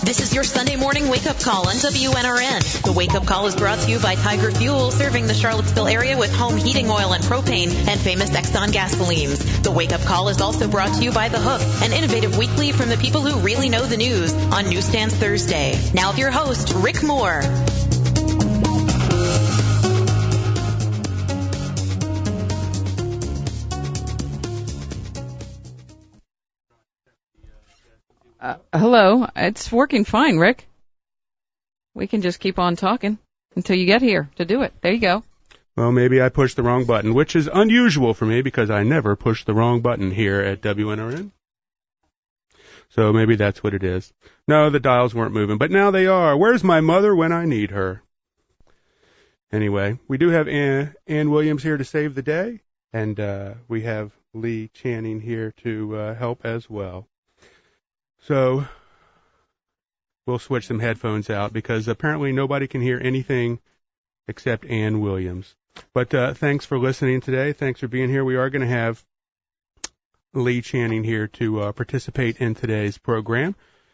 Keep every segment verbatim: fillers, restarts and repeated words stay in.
This is your Sunday morning wake-up call on W N R N. The wake-up call is brought to you by Tiger Fuel, serving the Charlottesville area with home heating oil and propane and famous Exxon gasolines. The wake-up call is also brought to you by The Hook, an innovative weekly from the people who really know the news on Newsstands Thursday. Now, your host, Rick Moore. Uh, hello. It's working fine, Rick. We can just keep on talking until you get here to do it. There you go. Well, maybe I pushed the wrong button, which is unusual for me because I never push the wrong button here at W N R N. So maybe that's what it is. No, the dials weren't moving, but now they are. Where's my mother when I need her? Anyway, we do have Ann, Ann Williams here to save the day, and uh, we have Lee Channing here to uh, help as well. So we'll switch some headphones out because apparently nobody can hear anything except Ann Williams. But uh, thanks for listening today. Thanks for being here. We are going to have Lee Channing here to uh, participate in today's program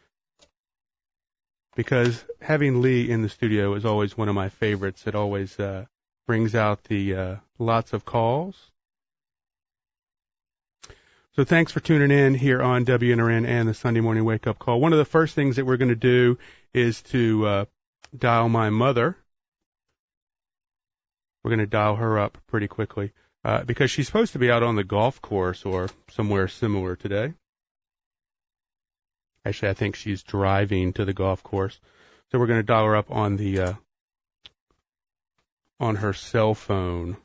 because having Lee in the studio is always one of my favorites. It always uh, brings out the uh, lots of calls. So thanks for tuning in here on W N R N and the Sunday Morning Wake Up Call. One of the first things that we're going to do is to uh, dial my mother. We're going to dial her up pretty quickly uh, because she's supposed to be out on the golf course or somewhere similar today. Actually, I think she's driving to the golf course. So we're going to dial her up on the uh, on her cell phone.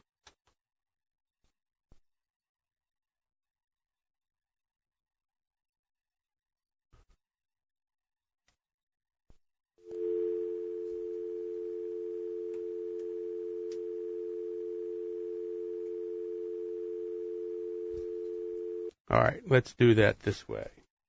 All right, let's do that this way.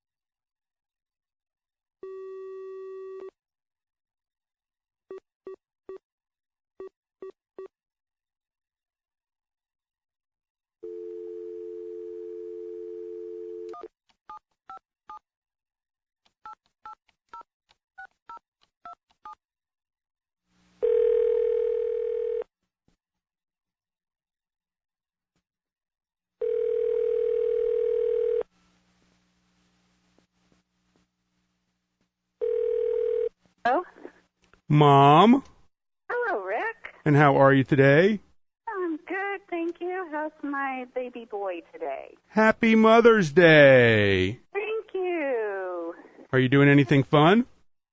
Hello? Mom? Hello, Rick. And how are you today? I'm good, thank you. How's my baby boy today? Happy Mother's Day. Thank you. Are you doing anything fun?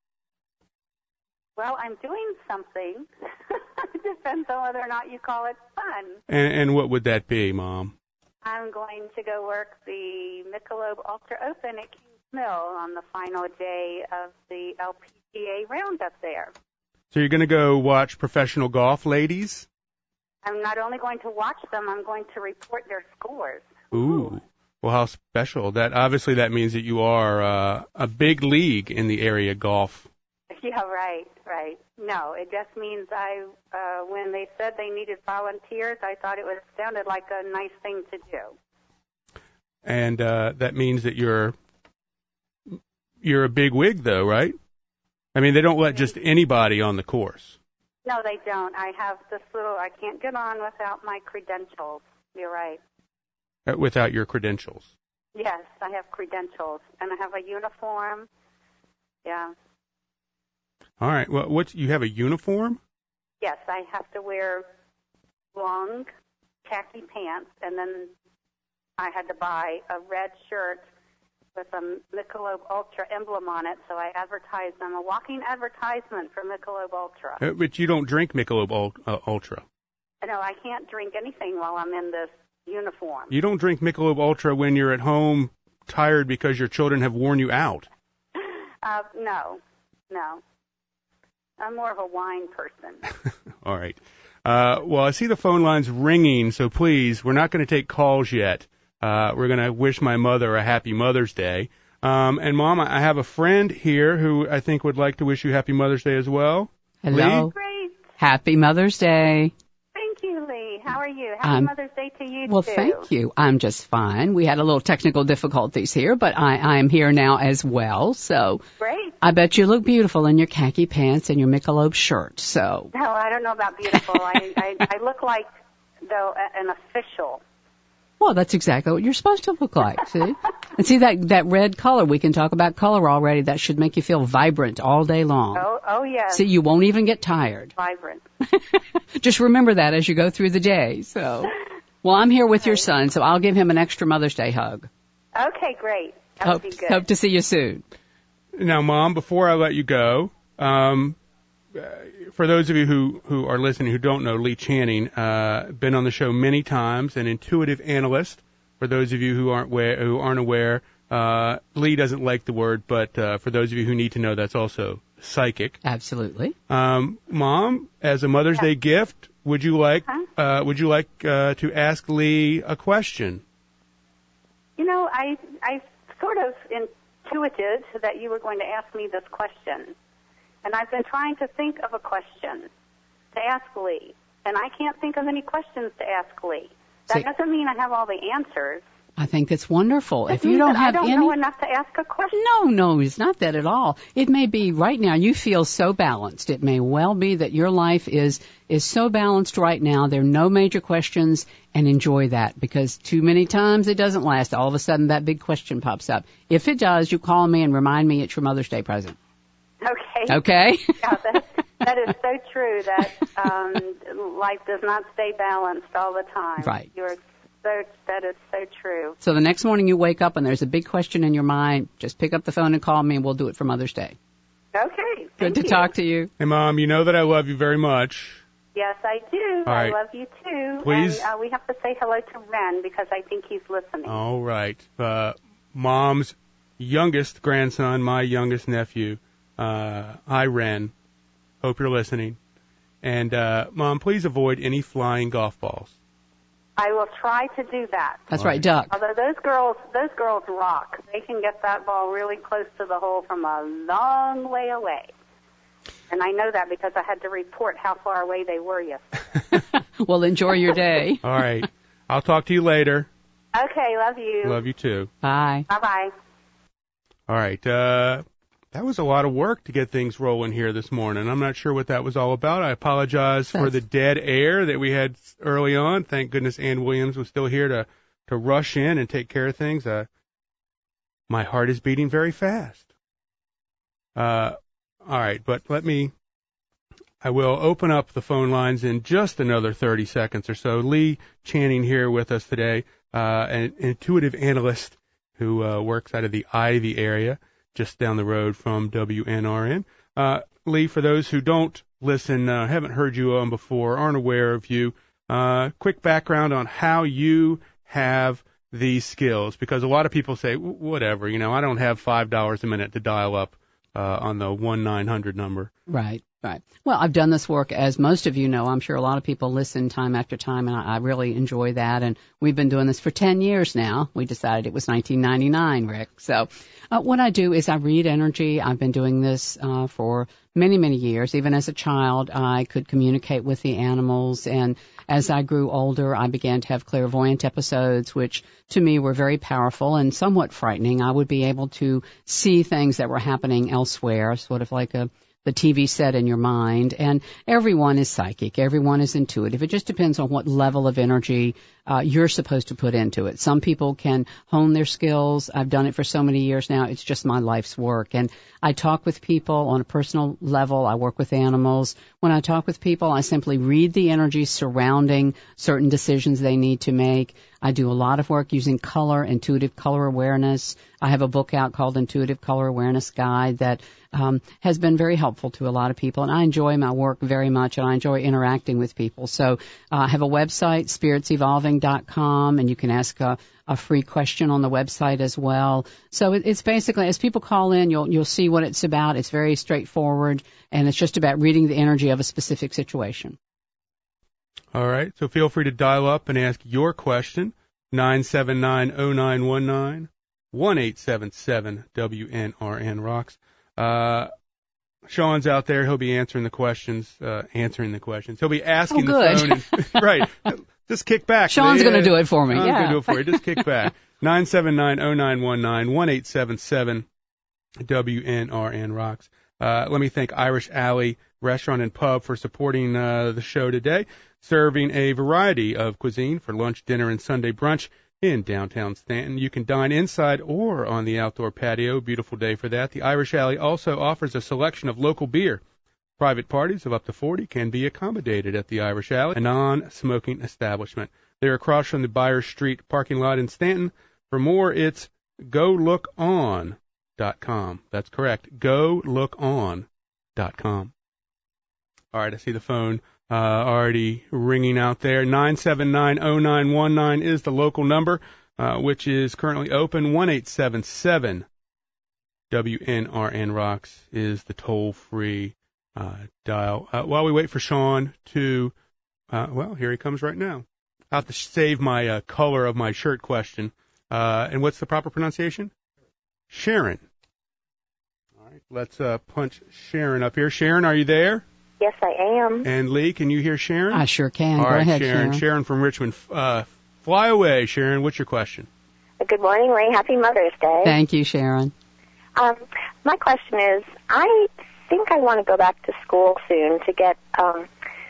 Well, I'm doing something. It depends on whether or not you call it fun. And, and what would that be, Mom? I'm going to go work the Michelob Ultra Open at Kings Mill on the final day of the L P G A roundup there. So you're going to go watch professional golf, ladies? I'm not only going to watch them, I'm going to report their scores. Ooh. Well, how special. That obviously that means that you are uh, a big league in the area golf. Yeah, right, right. No, it just means I, uh, when they said they needed volunteers, I thought it was sounded like a nice thing to do. And uh, that means that you're you're a big wig, though, right? I mean, they don't let just anybody on the course. No, they don't. I have this little, I can't get on without my credentials. You're right. Uh, without your credentials. Yes, I have credentials, and I have a uniform. Yeah. All right. Well, what's you have a uniform? Yes, I have to wear long khaki pants, and then I had to buy a red shirt with a Michelob Ultra emblem on it, so I advertised. I'm a walking advertisement for Michelob Ultra. Uh, but you don't drink Michelob Ul- uh, Ultra. No, I can't drink anything while I'm in this uniform. You don't drink Michelob Ultra when you're at home tired because your children have worn you out. Uh, no, no. I'm more of a wine person. All right. Uh, well, I see the phone lines ringing, so please, we're not going to take calls yet. Uh, we're going to wish my mother a happy Mother's Day. Um, and, Mom, I have a friend here who I think would like to wish you happy Mother's Day as well. Hello. Lee? Great. Happy Mother's Day. Thank you, Lee. How are you? Happy Um, Mother's Day to you, Well, too. thank you. I'm just fine. We had a little technical difficulties here, but I, I'm here now as well. So Great. I bet you look beautiful in your khaki pants and your Michelob shirt. So. No, I don't know about beautiful. I, I, I look like, though, an official. Well, that's exactly what you're supposed to look like, see? And see that, that red color, we can talk about color already. That should make you feel vibrant all day long. Oh, oh yes. See, you won't even get tired. Vibrant. Just remember that as you go through the day, so. Well, I'm here with your son, so I'll give him an extra Mother's Day hug. Okay, great. That hope, would be good. Hope to see you soon. Now, Mom, before I let you go, um, for those of you who, who are listening who don't know, Lee Channing, uh, been on the show many times, an intuitive analyst. For those of you who aren't aware, who aren't aware, uh, Lee doesn't like the word, but uh, for those of you who need to know, that's also psychic. Absolutely. Um, Mom, as a Mother's Yeah. Day gift, would you like Huh? uh, would you like uh, to ask Lee a question? You know, I I sort of intuited that you were going to ask me this question. And I've been trying to think of a question to ask Lee. And I can't think of any questions to ask Lee. That See, doesn't mean I have all the answers. I think it's wonderful. It If you means don't that have I don't any... know enough to ask a question. No, no, it's not that at all. It may be right now you feel so balanced. It may well be that your life is is so balanced right now. There are no major questions, and enjoy that, because too many times it doesn't last. All of a sudden that big question pops up. If it does, you call me and remind me it's your Mother's Day present. Okay. Okay? Yeah, that, that is so true that um, life does not stay balanced all the time. Right. You're so, that is so true. So the next morning you wake up and there's a big question in your mind, just pick up the phone and call me and we'll do it for Mother's Day. Okay. Good thank to you. talk to you. Hey, Mom, you know that I love you very much. Yes, I do. All right. I love you too. Please. And uh, we have to say hello to Ren because I think he's listening. All right. Uh, Mom's youngest grandson, my youngest nephew. Uh, hi, Ren. Hope you're listening. And, uh, Mom, please avoid any flying golf balls. I will try to do that. That's All right, right. Duck. Although those girls, those girls rock. They can get that ball really close to the hole from a long way away. And I know that because I had to report how far away they were yesterday. Well, enjoy your day. All right. I'll talk to you later. Okay, love you. Love you too. Bye. Bye-bye. All right. Uh, that was a lot of work to get things rolling here this morning. I'm not sure what that was all about. I apologize for That's- the dead air that we had early on. Thank goodness Ann Williams was still here to, to rush in and take care of things. Uh, my heart is beating very fast. Uh, all right, but let me, I will open up the phone lines in just another thirty seconds or so. Lee Channing here with us today, uh, an intuitive analyst who uh, works out of the Ivy area, just down the road from W N R N. Uh, Lee, for those who don't listen, uh, haven't heard you on before, aren't aware of you, uh, quick background on how you have these skills, because a lot of people say, whatever, you know, I don't have five dollars a minute to dial up uh, on the one nine hundred number. Right, right. Well, I've done this work, as most of you know. I'm sure a lot of people listen time after time, and I, I really enjoy that. And we've been doing this for ten years now. We decided it was nineteen ninety-nine, Rick. So uh, what I do is I read energy. I've been doing this uh, for many, many years. Even as a child, I could communicate with the animals. And as I grew older, I began to have clairvoyant episodes, which to me were very powerful and somewhat frightening. I would be able to see things that were happening elsewhere, sort of like a the T V set in your mind. And everyone is psychic. Everyone is intuitive. It just depends on what level of energy uh, you're supposed to put into it. Some people can hone their skills. I've done it for so many years now. It's just my life's work. And I talk with people on a personal level. I work with animals. When I talk with people, I simply read the energy surrounding certain decisions they need to make. I do a lot of work using color, intuitive color awareness. I have a book out called Intuitive Color Awareness Guide that um, has been very helpful to a lot of people, and I enjoy my work very much, and I enjoy interacting with people. So uh, I have a website, spirits evolving dot com, and you can ask a, a free question on the website as well. So it, it's basically, as people call in, you'll you'll see what it's about. It's very straightforward, and it's just about reading the energy of a specific situation. All right, so feel free to dial up and ask your question, nine seven nine, oh nine one nine, one eight seven seven W N R N rocks. Uh, Sean's out there. He'll be answering the questions, uh, answering the questions. He'll be asking Oh, the good. phone. And, right. Just kick back. Sean's Leah. going to do it for me. I'm yeah. going to do it for you. Just kick back. nine seven nine, oh nine one nine, one eight seven seven W N R N Rocks. Uh, let me thank Irish Alley Restaurant and Pub for supporting uh, the show today, serving a variety of cuisine for lunch, dinner, and Sunday brunch in downtown Stanton. You can dine inside or on the outdoor patio. Beautiful day for that. The Irish Alley also offers a selection of local beer. Private parties of up to forty can be accommodated at the Irish Alley, a non-smoking establishment. They're across from the Byers Street parking lot in Stanton. For more, it's go look on dot com. That's correct, go look on dot com. All right, I see the phone uh, already ringing out there. nine seven nine, oh nine one nine is the local number, uh, which is currently open. one eight seven seven W N R N Rocks is the toll-free uh, dial. Uh, while we wait for Sean to, uh, well, here he comes right now. I'll have to save my uh, color of my shirt question. Uh, and what's the proper pronunciation? Sharon. All right, let's uh, punch Sharon up here. Sharon, are you there? Yes, I am. And Lee, can you hear Sharon? I sure can. All Go right, ahead, Sharon. Sharon. Sharon from Richmond. Uh, fly away, Sharon. What's your question? Good morning, Lee. Happy Mother's Day. Thank you, Sharon. Um, my question is, I think I want to go back to school soon to get um,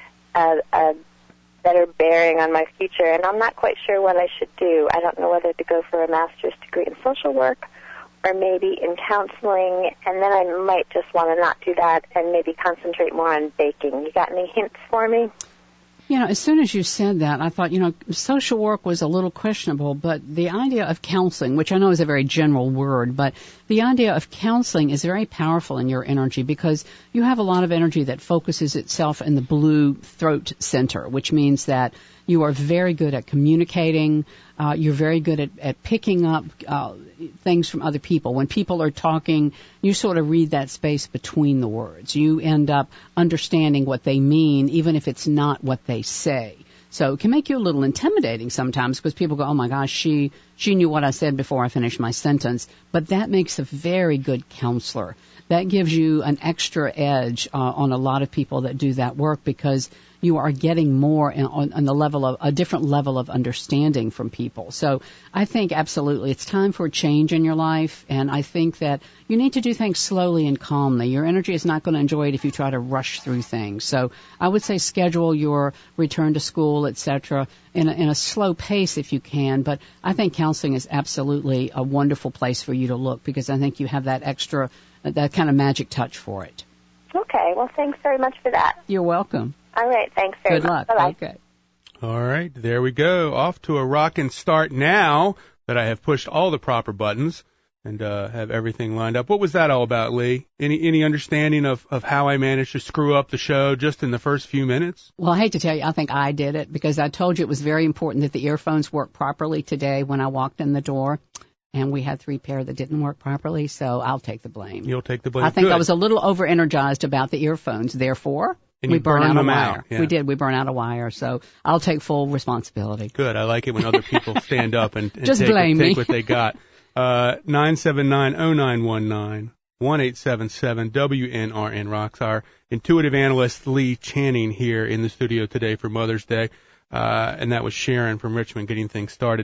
a, a better bearing on my future, and I'm not quite sure what I should do. I don't know whether to go for a master's degree in social work or maybe in counseling, and then I might just want to not do that and maybe concentrate more on baking. You got any hints for me? You know, as soon as you said that, I thought, you know, social work was a little questionable, but the idea of counseling, which I know is a very general word, but the idea of counseling is very powerful in your energy because you have a lot of energy that focuses itself in the blue throat center, which means that you are very good at communicating. Uh, you're very good at, at picking up uh, things from other people. When people are talking, you sort of read that space between the words. You end up understanding what they mean, even if it's not what they say. So it can make you a little intimidating sometimes because people go, oh, my gosh, she, she knew what I said before I finished my sentence. But that makes a very good counselor. That gives you an extra edge uh, on a lot of people that do that work because you are getting more in, on, on the level of a different level of understanding from people. So I think absolutely it's time for a change in your life, and I think that you need to do things slowly and calmly. Your energy is not going to enjoy it if you try to rush through things. So I would say schedule your return to school, et cetera, in a, in a slow pace if you can. But I think counseling is absolutely a wonderful place for you to look because I think you have that extra, that kind of magic touch for it. Okay. Well, thanks very much for that. You're welcome. All right. Thanks very Good much. luck. Bye-bye. Okay. All right, there we go. Off to a rockin' start now that I have pushed all the proper buttons and uh, have everything lined up. What was that all about, Lee? Any any understanding of, of how I managed to screw up the show just in the first few minutes? Well, I hate to tell you, I think I did it because I told you it was very important that the earphones work properly today when I walked in the door. And we had three pair that didn't work properly, so I'll take the blame. You'll take the blame. I think Good. I was a little over-energized about the earphones. Therefore, and we you burned burn out them a wire. out. Yeah. We did. We burned out a wire. So I'll take full responsibility. Good. I like it when other people stand up and, and Just take, blame take me. what they got. Uh, nine seven nine, oh nine one nine, one eight seven seven W N R N Rocks. Our intuitive analyst Lee Channing here in the studio today for Mother's Day. Uh, and that was Sharon from Richmond getting things started.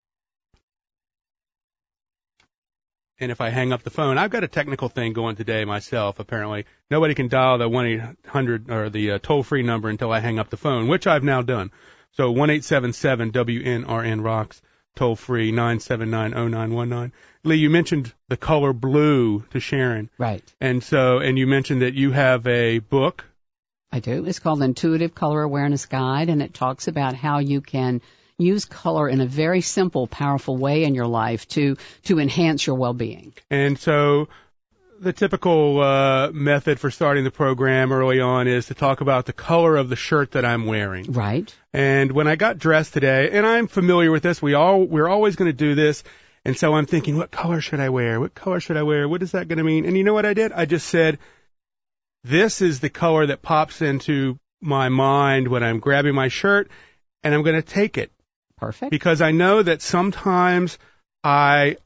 And if I hang up the phone, I've got a technical thing going today myself, apparently. Nobody can dial the one eight hundred or the uh, toll-free number until I hang up the phone, which I've now done. So one eight seven seven W N R N Rocks, toll-free, nine seven nine, oh nine one nine. Lee, you mentioned the color blue to Sharon. Right. And so, and you mentioned that you have a book. I do. It's called Intuitive Color Awareness Guide, and it talks about how you can use color in a very simple, powerful way in your life to to enhance your well-being. And so the typical uh, method for starting the program early on is to talk about the color of the shirt that I'm wearing. Right. And when I got dressed today, and I'm familiar with this, we all we're always going to do this. And so I'm thinking, what color should I wear? What color should I wear? What is that going to mean? And you know what I did? I just said, this is the color that pops into my mind when I'm grabbing my shirt, and I'm going to take it. Perfect. Because I know that sometimes I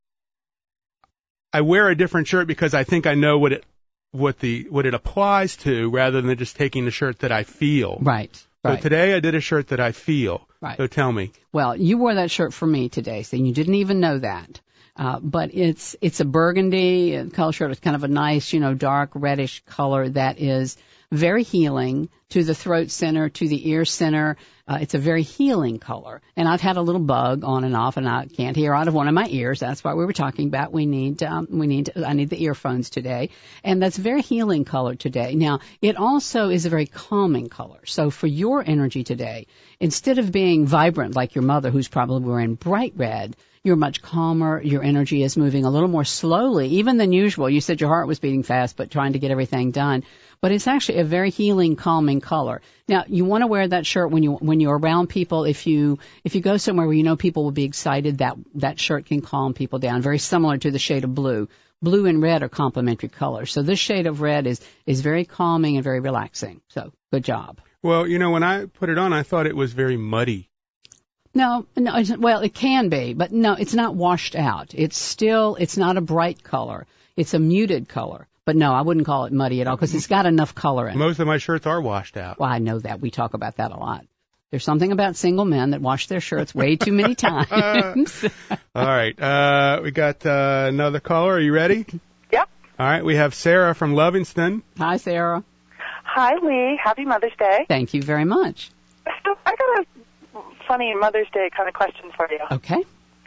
I wear a different shirt because I think I know what it what the what it applies to rather than just taking the shirt that I feel. Right. So right. today I did a shirt that I feel. Right. So tell me. Well, you wore that shirt for me today, so you didn't even know that. Uh, but it's it's a burgundy color shirt. It's kind of a nice, you know, dark reddish color that is very healing to the throat center, to the ear center. Uh, it's a very healing color. And I've had a little bug on and off, and I can't hear out of one of my ears. That's what we were talking about. We need, um, we need, I need the earphones today. And that's a very healing color today. Now, it also is a very calming color. So for your energy today, instead of being vibrant like your mother, who's probably wearing bright red, you're much calmer. Your energy is moving a little more slowly, even than usual. You said your heart was beating fast, but trying to get everything done. But it's actually a very healing, calming color. Now, you want to wear that shirt when you when you're around people. If you if you go somewhere where you know people will be excited, that that shirt can calm people down. Very similar to the shade of blue. Blue and red are complementary colors. So this shade of red is is very calming and very relaxing. So good job. Well, you know, when I put it on, I thought it was very muddy. No, no. It's, well, it can be, but no, it's not washed out. It's still it's not a bright color. It's a muted color. But no, I wouldn't call it muddy at all because it's got enough color in it. Most of my shirts are washed out. Well, I know that. We talk about that a lot. There's something about single men that wash their shirts way too many times. All right. Uh, we got uh, another caller. Are you ready? Yep. All right. We have Sarah from Lovingston. Hi, Sarah. Hi, Lee. Happy Mother's Day. Thank you very much. So I got a funny Mother's Day kind of question for you. Okay.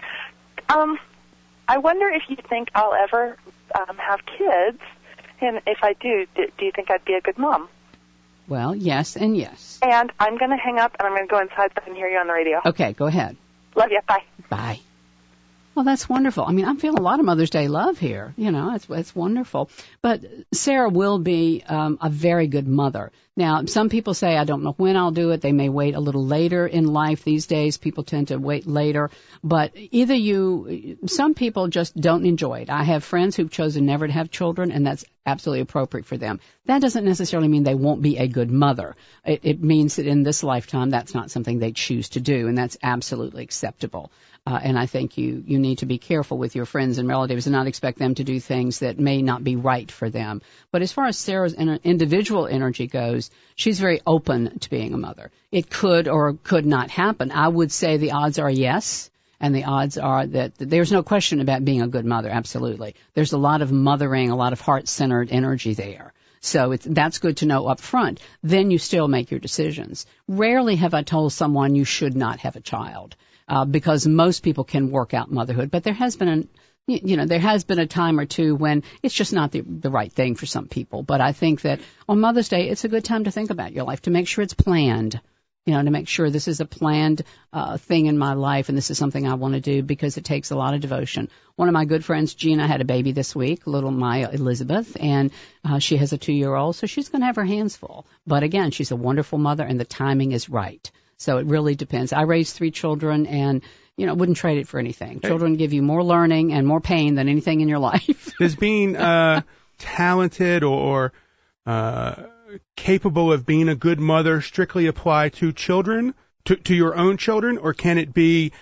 Um, I wonder if you think I'll ever um, have kids. And if I do, do, do you think I'd be a good mom? Well, yes and yes. And I'm going to hang up, and I'm going to go inside so I can hear you on the radio. Okay, go ahead. Love you. Bye. Bye. Well, that's wonderful. I mean, I'm feeling a lot of Mother's Day love here. You know, it's it's wonderful. But Sarah will be um, a very good mother. Now, some people say, I don't know when I'll do it. They may wait a little later in life. These days, people tend to wait later. But either you, some people just don't enjoy it. I have friends who've chosen never to have children, and that's absolutely appropriate for them. That doesn't necessarily mean they won't be a good mother. It, it means that in this lifetime, that's not something they choose to do, and that's absolutely acceptable. Uh, and I think you, you need to be careful with your friends and relatives and not expect them to do things that may not be right for them. But as far as Sarah's individual energy goes, she's very open to being a mother. It could or could not happen. I would say the odds are yes, and the odds are that there's no question about being a good mother, absolutely. There's a lot of mothering, a lot of heart-centered energy there. So it's, that's good to know up front. Then you still make your decisions. Rarely have I told someone you should not have a child. Uh, because most people can work out motherhood, but there has been a, you know, there has been a time or two when it's just not the, the right thing for some people. But I think that on Mother's Day, it's a good time to think about your life, to make sure it's planned, you know, to make sure this is a planned uh, thing in my life, and this is something I want to do because it takes a lot of devotion. One of my good friends, Gina, had a baby this week, little Maya Elizabeth, and uh, she has a two-year-old, so she's going to have her hands full. But again, she's a wonderful mother, and the timing is right. So it really depends. I raised three children and, you know, wouldn't trade it for anything. Children give you more learning and more pain than anything in your life. Does being uh, talented or uh, capable of being a good mother strictly apply to children, to, to your own children, or can it be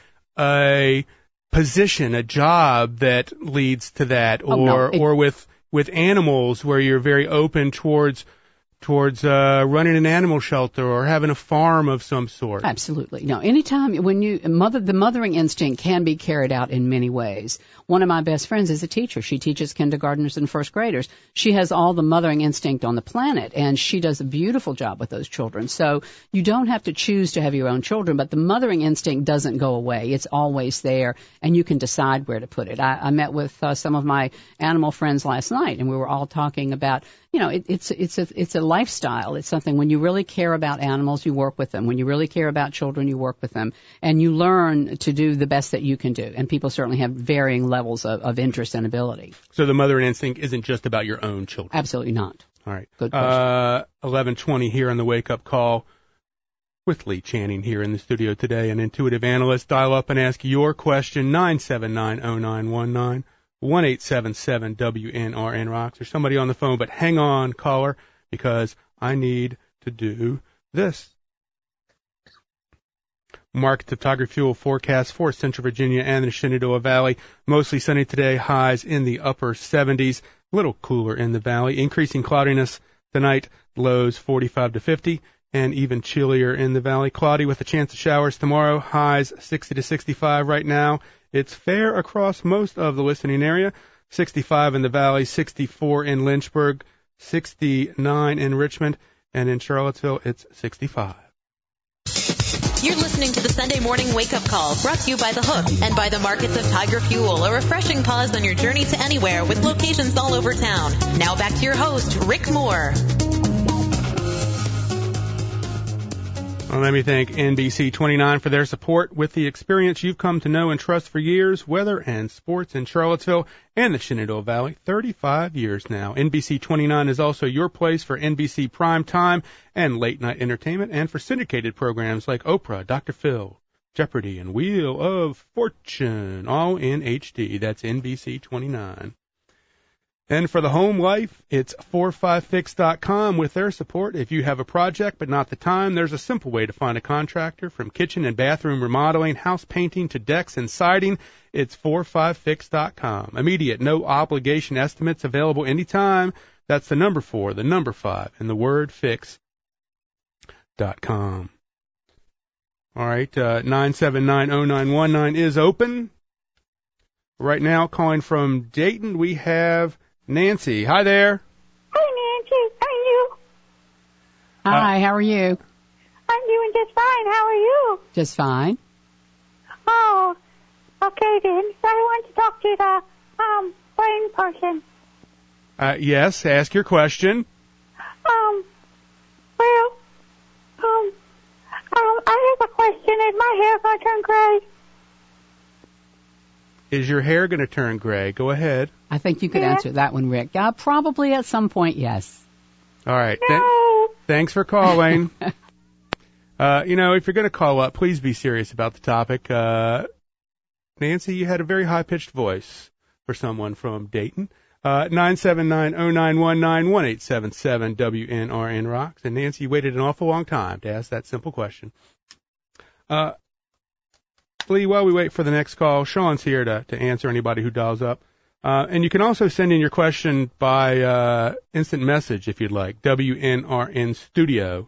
a position, a job that leads to that, or, oh, no, it, or with, with animals where you're very open towards towards uh, running an animal shelter or having a farm of some sort? Absolutely. No, anytime when you mother, the mothering instinct can be carried out in many ways. One of my best friends is a teacher. She teaches kindergartners and first graders. She has all the mothering instinct on the planet, and she does a beautiful job with those children. So you don't have to choose to have your own children, but the mothering instinct doesn't go away. It's always there, and you can decide where to put it. I, I met with uh, some of my animal friends last night, and we were all talking about, you know, it, it's it's a it's a lifestyle. It's something when you really care about animals, you work with them. When you really care about children, you work with them, and you learn to do the best that you can do. And people certainly have varying levels of, of interest and ability. So the mothering instinct isn't just about your own children. Absolutely not. All right. Good question. Uh, eleven twenty here on the Wake Up Call with Lee Channing here in the studio today, an intuitive analyst. Dial up and ask your question, nine seven nine oh nine one nine. one eight seven seven W N R N rocks. There's somebody on the phone, but hang on, caller, because I need to do this. Market topography fuel forecast for Central Virginia and the Shenandoah Valley. Mostly sunny today, highs in the upper seventies, a little cooler in the valley. Increasing cloudiness tonight, lows forty-five to fifty, and even chillier in the valley. Cloudy with a chance of showers tomorrow, highs sixty to sixty-five right now, It's fair across most of the listening area. sixty-five in the Valley, sixty-four in Lynchburg, sixty-nine in Richmond, and in Charlottesville, it's sixty-five. You're listening to the Sunday Morning Wake Up Call, brought to you by The Hook and by the markets of Tiger Fuel, a refreshing pause on your journey to anywhere with locations all over town. Now back to your host, Rick Moore. Well, let me thank N B C twenty-nine for their support. With the experience you've come to know and trust for years, weather and sports in Charlottesville and the Shenandoah Valley, thirty-five years now. N B C twenty-nine is also your place for N B C prime time and late night entertainment, and for syndicated programs like Oprah, Doctor Phil, Jeopardy, and Wheel of Fortune, all in H D. That's N B C twenty-nine. And for the home life, it's four five fix dot com. With their support, if you have a project but not the time, there's a simple way to find a contractor. From kitchen and bathroom remodeling, house painting to decks and siding, it's four five fix dot com. Immediate, no obligation estimates available anytime. That's the number four, the number five, and the word fix dot com. All right, uh, nine seven nine oh nine one nine is open. Right now, calling from Dayton, we have Nancy. Hi there. Hi, Nancy. How are you? Hi, uh, how are you? I'm doing just fine. How are you? Just fine. Oh, okay then. So I want to talk to the um brain person. Uh, yes, ask your question. Um, well, um, um, I have a question. Is my hair going to turn gray? Is your hair going to turn gray? Go ahead. I think you could yeah. answer that one, Rick. Uh, probably at some point, yes. All right. No. Th- thanks for calling. uh, you know, if you're going to call up, please be serious about the topic. Uh, Nancy, you had a very high-pitched voice for someone from Dayton. Uh, nine seven nine oh nine one nine, one eight seven seven W N R N Rocks. And Nancy, you waited an awful long time to ask that simple question. Uh, Lee, while we wait for the next call, Sean's here to, to answer anybody who dials up. Uh, and you can also send in your question by uh, instant message if you'd like. W N R N Studio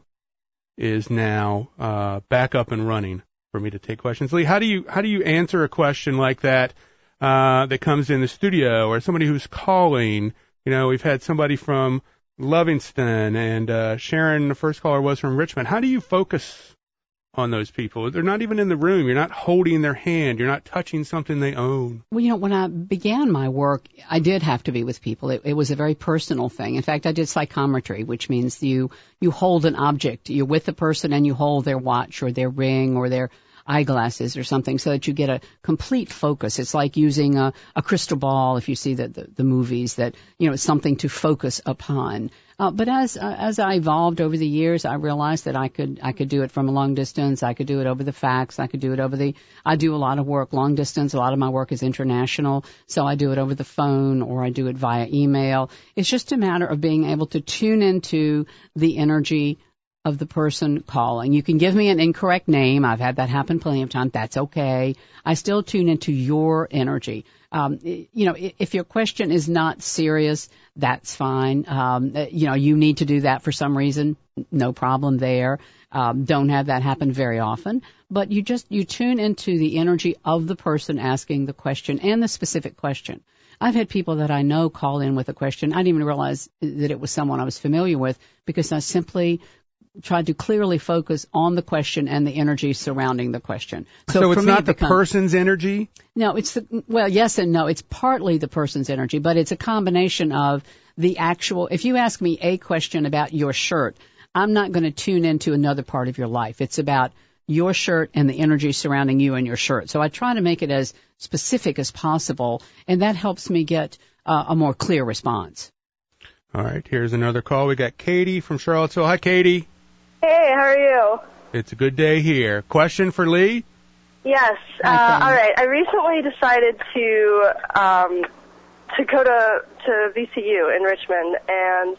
is now uh, back up and running for me to take questions. Lee, how do you how do you answer a question like that uh, that comes in the studio, or somebody who's calling? You know, we've had somebody from Livingston, and uh, Sharon, the first caller, was from Richmond. How do you focus on those people? They're not even in the room. You're not holding their hand. You're not touching something they own. Well, you know, when I began my work, I did have to be with people. It, it was a very personal thing. In fact, I did psychometry, which means you you hold an object. You're with the person and you hold their watch or their ring or their eyeglasses or something, so that you get a complete focus. It's like using a, a crystal ball, if you see the, the, the movies, that, you know, it's something to focus upon. Uh, but as uh, as I evolved over the years, I realized that I could I could do it from a long distance. I could do it over the fax. I could do it over the. I do a lot of work long distance. A lot of my work is international, so I do it over the phone or I do it via email. It's just a matter of being able to tune into the energy of the person calling. You can give me an incorrect name. I've had that happen plenty of times. That's okay. I still tune into your energy. Um, you know, if your question is not serious, that's fine. Um, you know, you need to do that for some reason. No problem there. Um, don't have that happen very often. But you just, you tune into the energy of the person asking the question and the specific question. I've had people that I know call in with a question. I didn't even realize that it was someone I was familiar with, because I simply tried to clearly focus on the question and the energy surrounding the question. So, so it's not the person's energy? No, it's the, well, yes and no. It's partly the person's energy, but it's a combination of the actual. If you ask me a question about your shirt, I'm not going to tune into another part of your life. It's about your shirt and the energy surrounding you and your shirt. So I try to make it as specific as possible, and that helps me get uh, a more clear response. All right, here's another call. We got Katie from Charlottesville. Hi, Katie. Hey, how are you? It's a good day here. Question for Lee? Yes. Uh, all right. I recently decided to um, to go to to V C U in Richmond, and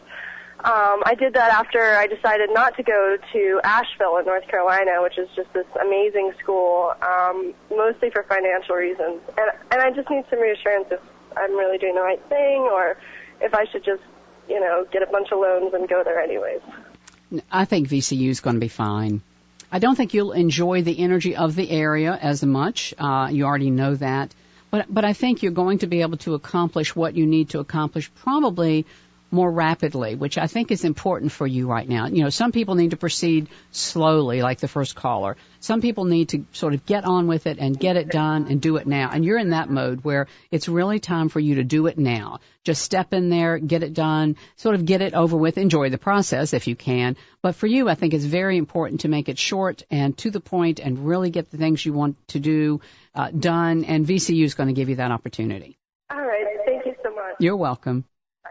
um, I did that after I decided not to go to Asheville in North Carolina, which is just this amazing school, um, mostly for financial reasons. And and I just need some reassurance if I'm really doing the right thing, or if I should just, you know, get a bunch of loans and go there anyways. I think V C U is going to be fine. I don't think you'll enjoy the energy of the area as much. Uh, you already know that. But, but I think you're going to be able to accomplish what you need to accomplish probably more rapidly, which I think is important for you right now. You know, some people need to proceed slowly, like the first caller. Some people need to sort of get on with it and get it done and do it now. And you're in that mode where it's really time for you to do it now. Just step in there, get it done, sort of get it over with, enjoy the process if you can. But for you, I think it's very important to make it short and to the point and really get the things you want to do uh, done. And V C U is going to give you that opportunity. All right. Thank you so much. You're welcome.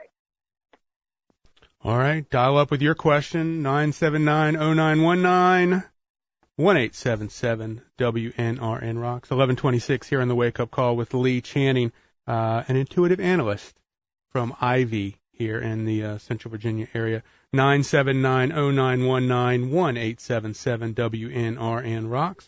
All right, dial up with your question, nine seven nine, oh nine one nine, one eight seven seven W N R N Rocks. eleven twenty-six here on the Wake Up Call with Lee Channing, uh, an intuitive analyst from Ivy here in the uh, Central Virginia area. nine seven nine, oh nine one nine, one eight seven seven W N R N Rocks.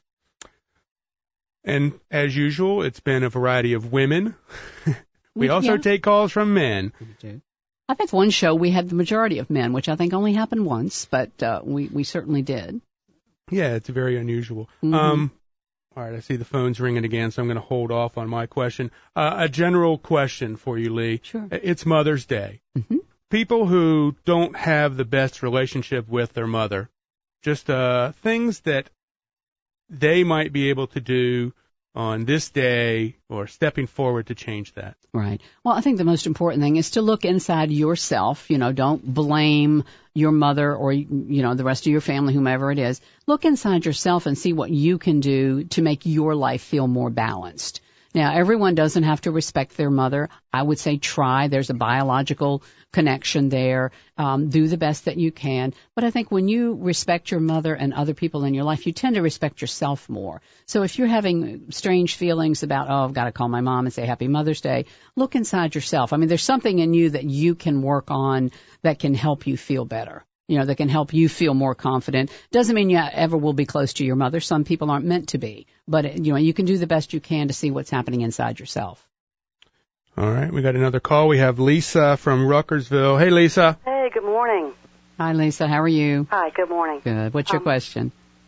And as usual, it's been a variety of women. we also yeah. take calls from men. I think one show we had the majority of men, which I think only happened once, but uh, we, we certainly did. Yeah, it's very unusual. Mm-hmm. Um, all right, I see the phone's ringing again, so I'm going to hold off on my question. Uh, a general question for you, Lee. Sure. It's Mother's Day. Mm-hmm. People who don't have the best relationship with their mother, just uh, things that they might be able to do on this day or stepping forward to change that. Right. Well, I think the most important thing is to look inside yourself. You know, don't blame your mother or, you know, the rest of your family, whomever it is. Look inside yourself and see what you can do to make your life feel more balanced. Now, everyone doesn't have to respect their mother. I would say try. There's a biological connection there. Um, do the best that you can. But I think when you respect your mother and other people in your life, you tend to respect yourself more. So if you're having strange feelings about, oh, I've got to call my mom and say Happy Mother's Day, look inside yourself. I mean, there's something in you that you can work on that can help you feel better. You know, that can help you feel more confident. Doesn't mean you ever will be close to your mother. Some people aren't meant to be. But, you know, you can do the best you can to see what's happening inside yourself. All right, we got another call. We have Lisa from Ruckersville. Hey, Lisa. Hey, good morning. Hi, Lisa. How are you? Hi, good morning. Good. What's your um, question?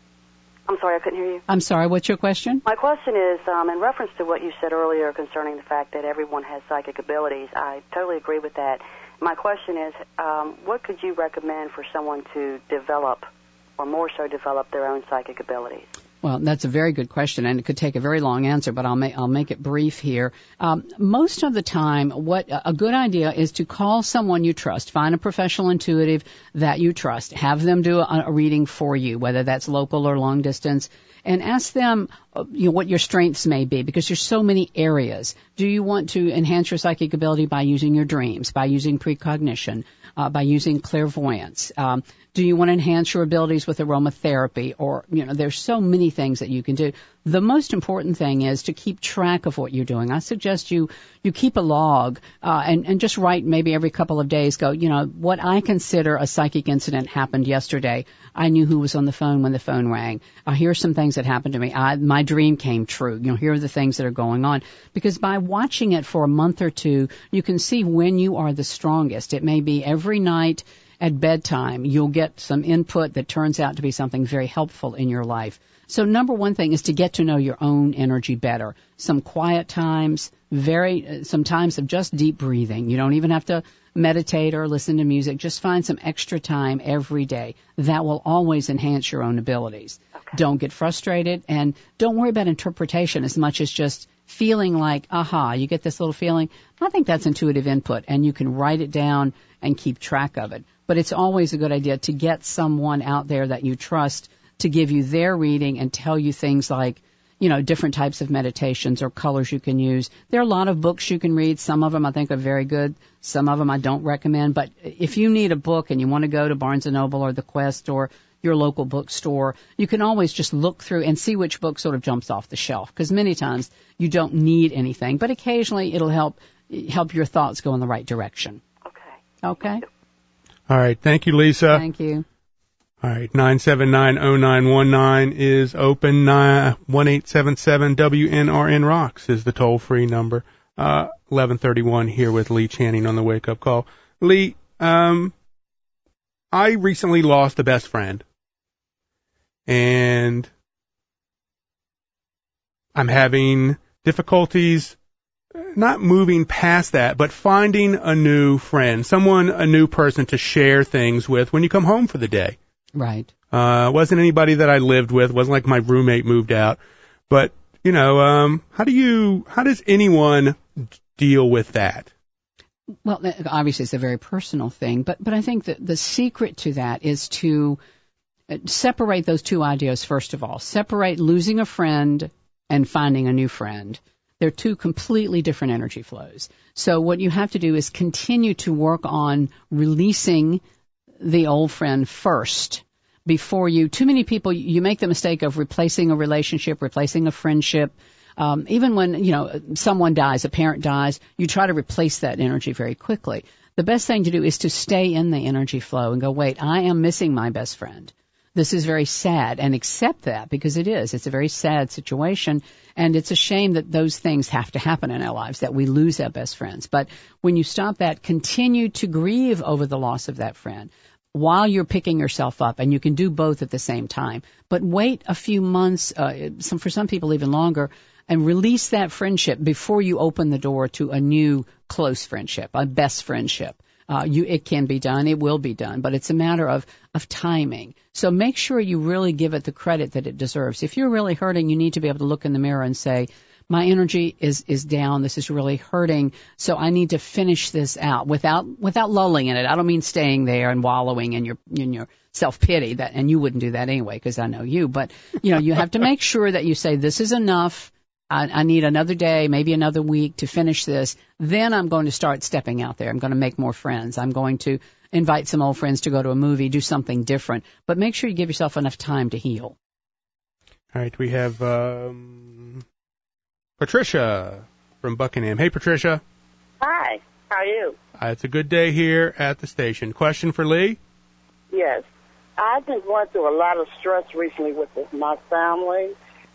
I'm sorry, I couldn't hear you. I'm sorry, what's your question? My question is, um, in reference to what you said earlier concerning the fact that everyone has psychic abilities, I totally agree with that. My question is, um, what could you recommend for someone to develop, or more so develop, their own psychic abilities? Well, that's a very good question, and it could take a very long answer, but I'll make I'll make it brief here. Um, most of the time, what a good idea is to call someone you trust. Find a professional intuitive that you trust. Have them do a, a reading for you, whether that's local or long distance, and ask them, you know, what your strengths may be, because there's so many areas. Do you want to enhance your psychic ability by using your dreams, by using precognition, uh, by using clairvoyance? Um, do you want to enhance your abilities with aromatherapy? Or, you know, there's so many things that you can do. The most important thing is to keep track of what you're doing. I suggest you, you keep a log, uh, and, and just write maybe every couple of days, go, you know, what I consider a psychic incident happened yesterday. I knew who was on the phone when the phone rang. Uh, here's some things that happened to me. I, my dream came true. You know, here are the things that are going on. Because by watching it for a month or two, you can see when you are the strongest. It may be every night at bedtime, you'll get some input that turns out to be something very helpful in your life. So number one thing is to get to know your own energy better. Some quiet times, very, some times of just deep breathing. You don't even have to meditate or listen to music. Just find some extra time every day. That will always enhance your own abilities. Okay. Don't get frustrated, and don't worry about interpretation as much as just feeling like, aha, you get this little feeling. I think that's intuitive input, and you can write it down and keep track of it. But it's always a good idea to get someone out there that you trust to give you their reading and tell you things like, you know, different types of meditations or colors you can use. There are a lot of books you can read. Some of them I think are very good. Some of them I don't recommend. But if you need a book and you want to go to Barnes and Noble or the Quest or your local bookstore, you can always just look through and see which book sort of jumps off the shelf, because many times you don't need anything, but occasionally it'll help help your thoughts go in the right direction. Okay. Okay? All right. Thank you, Lisa. Thank you. All right. nine seven nine, oh nine one nine is open. one eight seven seven W N R N Rocks is the toll-free number. Uh, eleven thirty-one here with Lee Channing on the Wake Up Call. Lee, um, I recently lost a best friend. and I'm having difficulties not moving past that, but finding a new friend, someone, a new person to share things with when you come home for the day. Right. Uh, wasn't anybody that I lived with, wasn't like my roommate moved out, but, you know, um, how do you, how does anyone deal with that? Well, obviously it's a very personal thing, but, but I think that the secret to that is to separate those two ideas, first of all. Separate losing a friend and finding a new friend. They're two completely different energy flows. So what you have to do is continue to work on releasing the old friend first before you, too many people, you make the mistake of replacing a relationship, replacing a friendship. Um, even when, you know, someone dies, a parent dies, you try to replace that energy very quickly. The best thing to do is to stay in the energy flow and go, wait, I am missing my best friend. This is very sad, and accept that, because it is. It's a very sad situation, and it's a shame that those things have to happen in our lives, that we lose our best friends. But when you stop that, continue to grieve over the loss of that friend while you're picking yourself up, and you can do both at the same time. But wait a few months, uh, some, for some people even longer, and release that friendship before you open the door to a new close friendship, a best friendship. Uh, you, it can be done, it will be done, but it's a matter of, of timing. So make sure you really give it the credit that it deserves. If you're really hurting, you need to be able to look in the mirror and say, my energy is, is down, this is really hurting, so I need to finish this out without, without lulling in it. I don't mean staying there and wallowing in your, in your self-pity, that, and you wouldn't do that anyway, because I know you, but, you know, you have to make sure that you say, this is enough. I, I need another day, maybe another week to finish this. Then I'm going to start stepping out there. I'm going to make more friends. I'm going to invite some old friends to go to a movie, do something different. But make sure you give yourself enough time to heal. All right, we have um, Patricia from Buckingham. Hey, Patricia. Hi, how are you? Uh, it's a good day here at the station. Question for Lee? Yes. I've been going through a lot of stress recently with this, my family.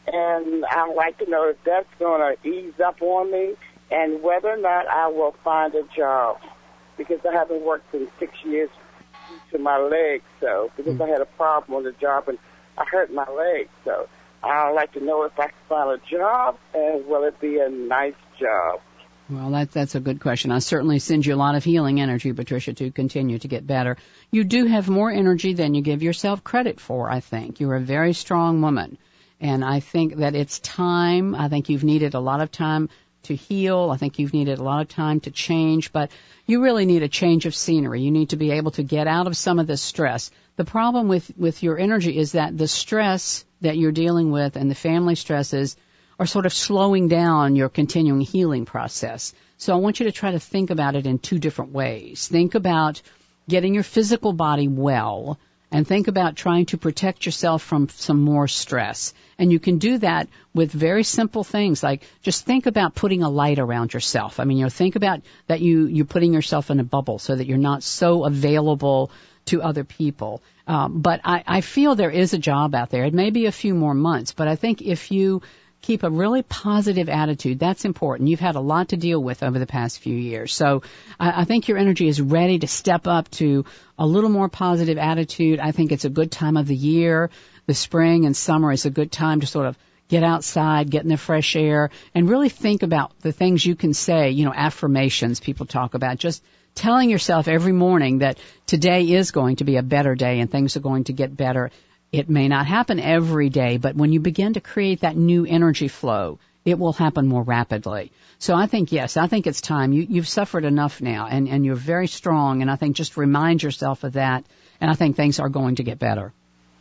And I'd like to know if that's going to ease up on me and whether or not I will find a job, because I haven't worked in six years due to my leg, so because mm. I had a problem on the job and I hurt my leg. So I'd like to know if I can find a job, and will it be a nice job? Well, that, that's a good question. I certainly send you a lot of healing energy, Patricia, to continue to get better. You do have more energy than you give yourself credit for, I think. You're a very strong woman. And I think that it's time. I think you've needed a lot of time to heal. I think you've needed a lot of time to change. But you really need a change of scenery. You need to be able to get out of some of this stress. The problem with, with your energy is that the stress that you're dealing with and the family stresses are sort of slowing down your continuing healing process. So I want you to try to think about it in two different ways. Think about getting your physical body well, and think about trying to protect yourself from some more stress. And you can do that with very simple things, like just think about putting a light around yourself. I mean, you know, think about that you, you're putting yourself in a bubble so that you're not so available to other people. Um, but I, I feel there is a job out there. It may be a few more months, but I think if you keep a really positive attitude, that's important. You've had a lot to deal with over the past few years. So I, I think your energy is ready to step up to a little more positive attitude. I think it's a good time of the year. The spring and summer is a good time to sort of get outside, get in the fresh air, and really think about the things you can say, you know, affirmations people talk about. Just telling yourself every morning that today is going to be a better day and things are going to get better. It may not happen every day, but when you begin to create that new energy flow, it will happen more rapidly. So I think, yes, I think it's time. You, you've suffered enough now, and, and you're very strong, and I think just remind yourself of that, and I think things are going to get better.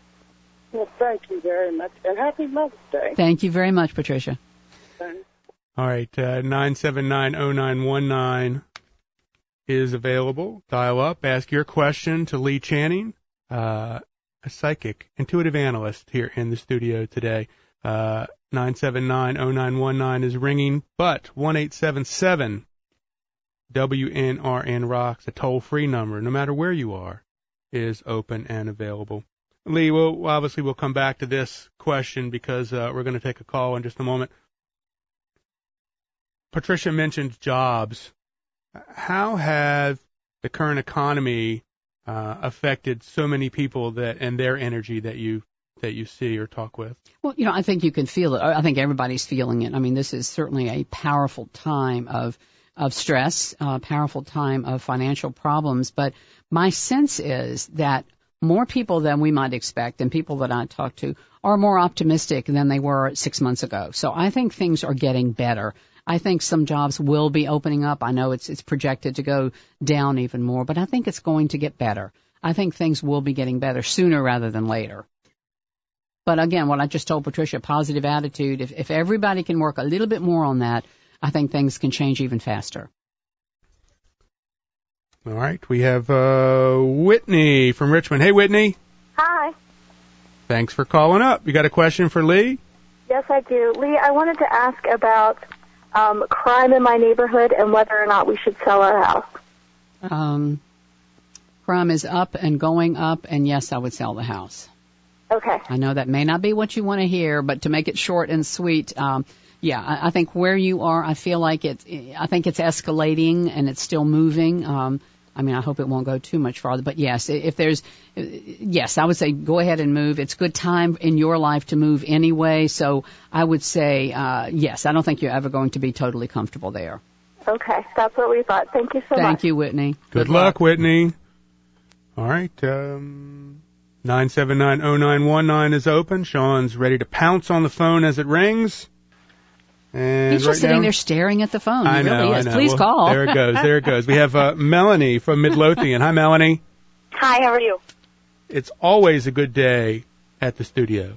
Well, thank you very much, and happy Mother's Day. Thank you very much, Patricia. Thanks. All right, uh, nine seven nine oh nine one nine is available. Dial up, ask your question to Lee Channing. Uh, a psychic, intuitive analyst here in the studio today. Uh, nine seven nine oh nine one nine is ringing, but one eight seven seven W N R N Rocks, a toll-free number, no matter where you are, is open and available. Lee, we'll, obviously we'll come back to this question because uh, we're going to take a call in just a moment. Patricia mentioned jobs. How has the current economy Uh, affected so many people that and their energy that you that you see or talk with? Well, you know, I think you can feel it. I think everybody's feeling it. I mean, this is certainly a powerful time of of stress, a powerful time of financial problems. But my sense is that more people than we might expect, and people that I talk to, are more optimistic than they were six months ago. So I think things are getting better. I think some jobs will be opening up. I know it's it's projected to go down even more, but I think it's going to get better. I think things will be getting better sooner rather than later. But again, what I just told Patricia, positive attitude, if, if everybody can work a little bit more on that, I think things can change even faster. All right. We have uh, Whitney from Richmond. Hey, Whitney. Hi. Thanks for calling up. You got a question for Lee? Yes, I do. Lee, I wanted to ask about um, crime in my neighborhood and whether or not we should sell our house. Um, crime is up and going up, and yes, I would sell the house. Okay. I know that may not be what you want to hear, but to make it short and sweet, um, yeah, I, I think where you are, I feel like it's, I think it's escalating and it's still moving. Um, I mean, I hope it won't go too much farther, but yes, if there's, yes, I would say go ahead and move. It's a good time in your life to move anyway, so I would say, uh, yes, I don't think you're ever going to be totally comfortable there. Okay, that's what we thought. Thank you so Thank much. Thank you, Whitney. Good, Good luck, luck, Whitney. All right, um, nine seven nine oh nine one nine is open. Sean's ready to pounce on the phone as it rings. And He's just right sitting now, there staring at the phone. He I know, really is. I know. Please well, call. There it goes. There it goes. We have uh, Melanie from Midlothian. Hi, Melanie. Hi, how are you? It's always a good day at the studio.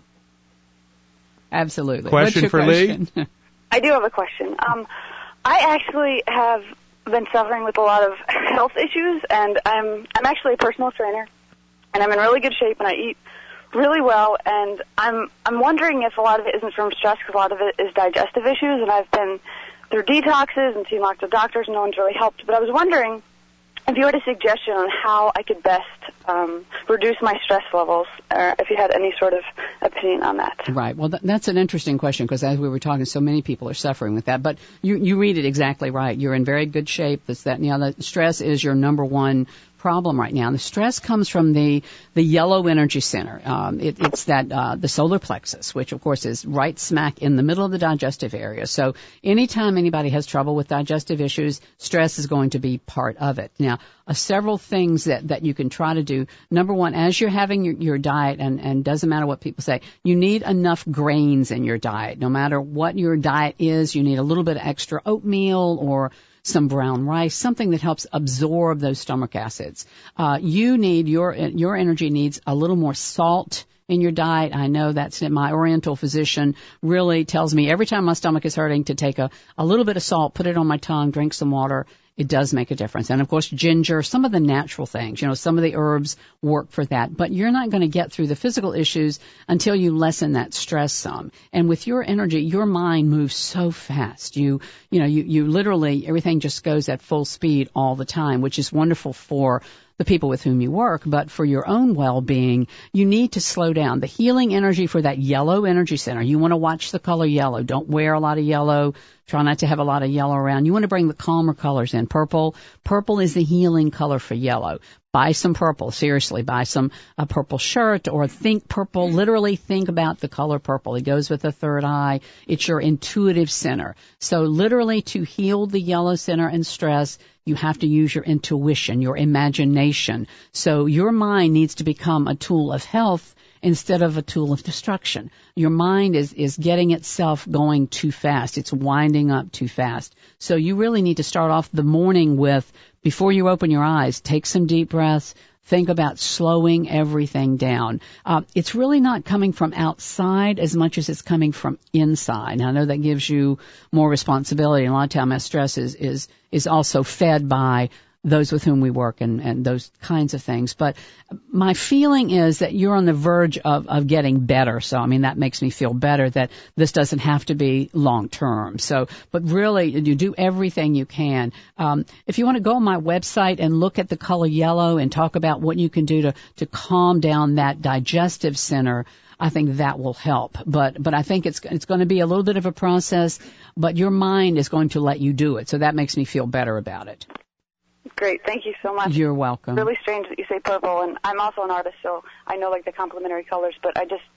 Absolutely. Question for question? Lee? I do have a question. Um, I actually have been suffering with a lot of health issues, and I'm I'm actually a personal trainer, and I'm in really good shape, and I eat really well, and I'm I'm wondering if a lot of it isn't from stress, because a lot of it is digestive issues, and I've been through detoxes and seen lots of doctors, and no one's really helped. But I was wondering if you had a suggestion on how I could best um, reduce my stress levels, or if you had any sort of opinion on that. Right. Well, th- that's an interesting question, because as we were talking, so many people are suffering with that. But you you read it exactly right. You're in very good shape. This, that, and the other. Stress is your number one problem right now. And the stress comes from the the yellow energy center. Um, it, it's that uh, the solar plexus, which of course is right smack in the middle of the digestive area. So anytime anybody has trouble with digestive issues, stress is going to be part of it. Now, uh, several things that that you can try to do. Number one, as you're having your, your diet, and and doesn't matter what people say, you need enough grains in your diet. No matter what your diet is, you need a little bit of extra oatmeal or some brown rice, something that helps absorb those stomach acids. Uh, you need, your your energy needs a little more salt in your diet. I know that's my oriental physician really tells me every time my stomach is hurting to take a, a little bit of salt, put it on my tongue, drink some water. It does make a difference. And, of course, ginger, some of the natural things, you know, some of the herbs work for that. But you're not going to get through the physical issues until you lessen that stress some. And with your energy, your mind moves so fast. You, you know, you, you literally, everything just goes at full speed all the time, which is wonderful for the people with whom you work, but for your own well-being, you need to slow down. The healing energy for that yellow energy center, you want to watch the color yellow. Don't wear a lot of yellow. Try not to have a lot of yellow around. You want to bring the calmer colors in. Purple, purple is the healing color for yellow. Buy some purple. Seriously, buy some a purple shirt, or think purple. Literally think about the color purple. It goes with the third eye. It's your intuitive center. So literally, to heal the yellow center and stress, you have to use your intuition, your imagination. So your mind needs to become a tool of health instead of a tool of destruction. Your mind is, is getting itself going too fast. It's winding up too fast. So you really need to start off the morning with, before you open your eyes, take some deep breaths. Think about slowing everything down. Uh, it's really not coming from outside as much as it's coming from inside. Now, I know that gives you more responsibility, and a lot of times that stress is, is, is also fed by those with whom we work and, and those kinds of things. But my feeling is that you're on the verge of, of getting better. So, I mean, that makes me feel better that this doesn't have to be long term. So, but really, you do everything you can. Um, if you want to go on my website and look at the color yellow and talk about what you can do to, to calm down that digestive center, I think that will help. But, but I think it's, it's going to be a little bit of a process, but your mind is going to let you do it. So that makes me feel better about it. Great, thank you so much. You're welcome. Really strange that you say purple, and I'm also an artist, so I know like the complementary colors, but I just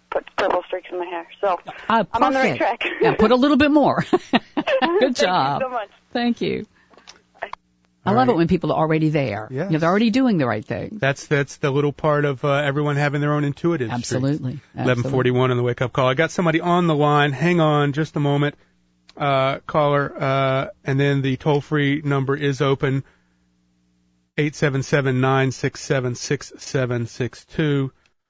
put purple streaks in my hair. So uh, I'm on the right track. Yeah, put a little bit more. Good job. Thank you so much. Thank you. I All love right. it when people are already there. Yes. You know, they're already doing the right thing. That's that's the little part of uh, everyone having their own intuitive streak. Absolutely. eleven forty-one on the wake up call. I got somebody on the line. Hang on just a moment, uh, caller, uh, and then the toll free number is open. eight seven seven, nine six seven, six seven six two.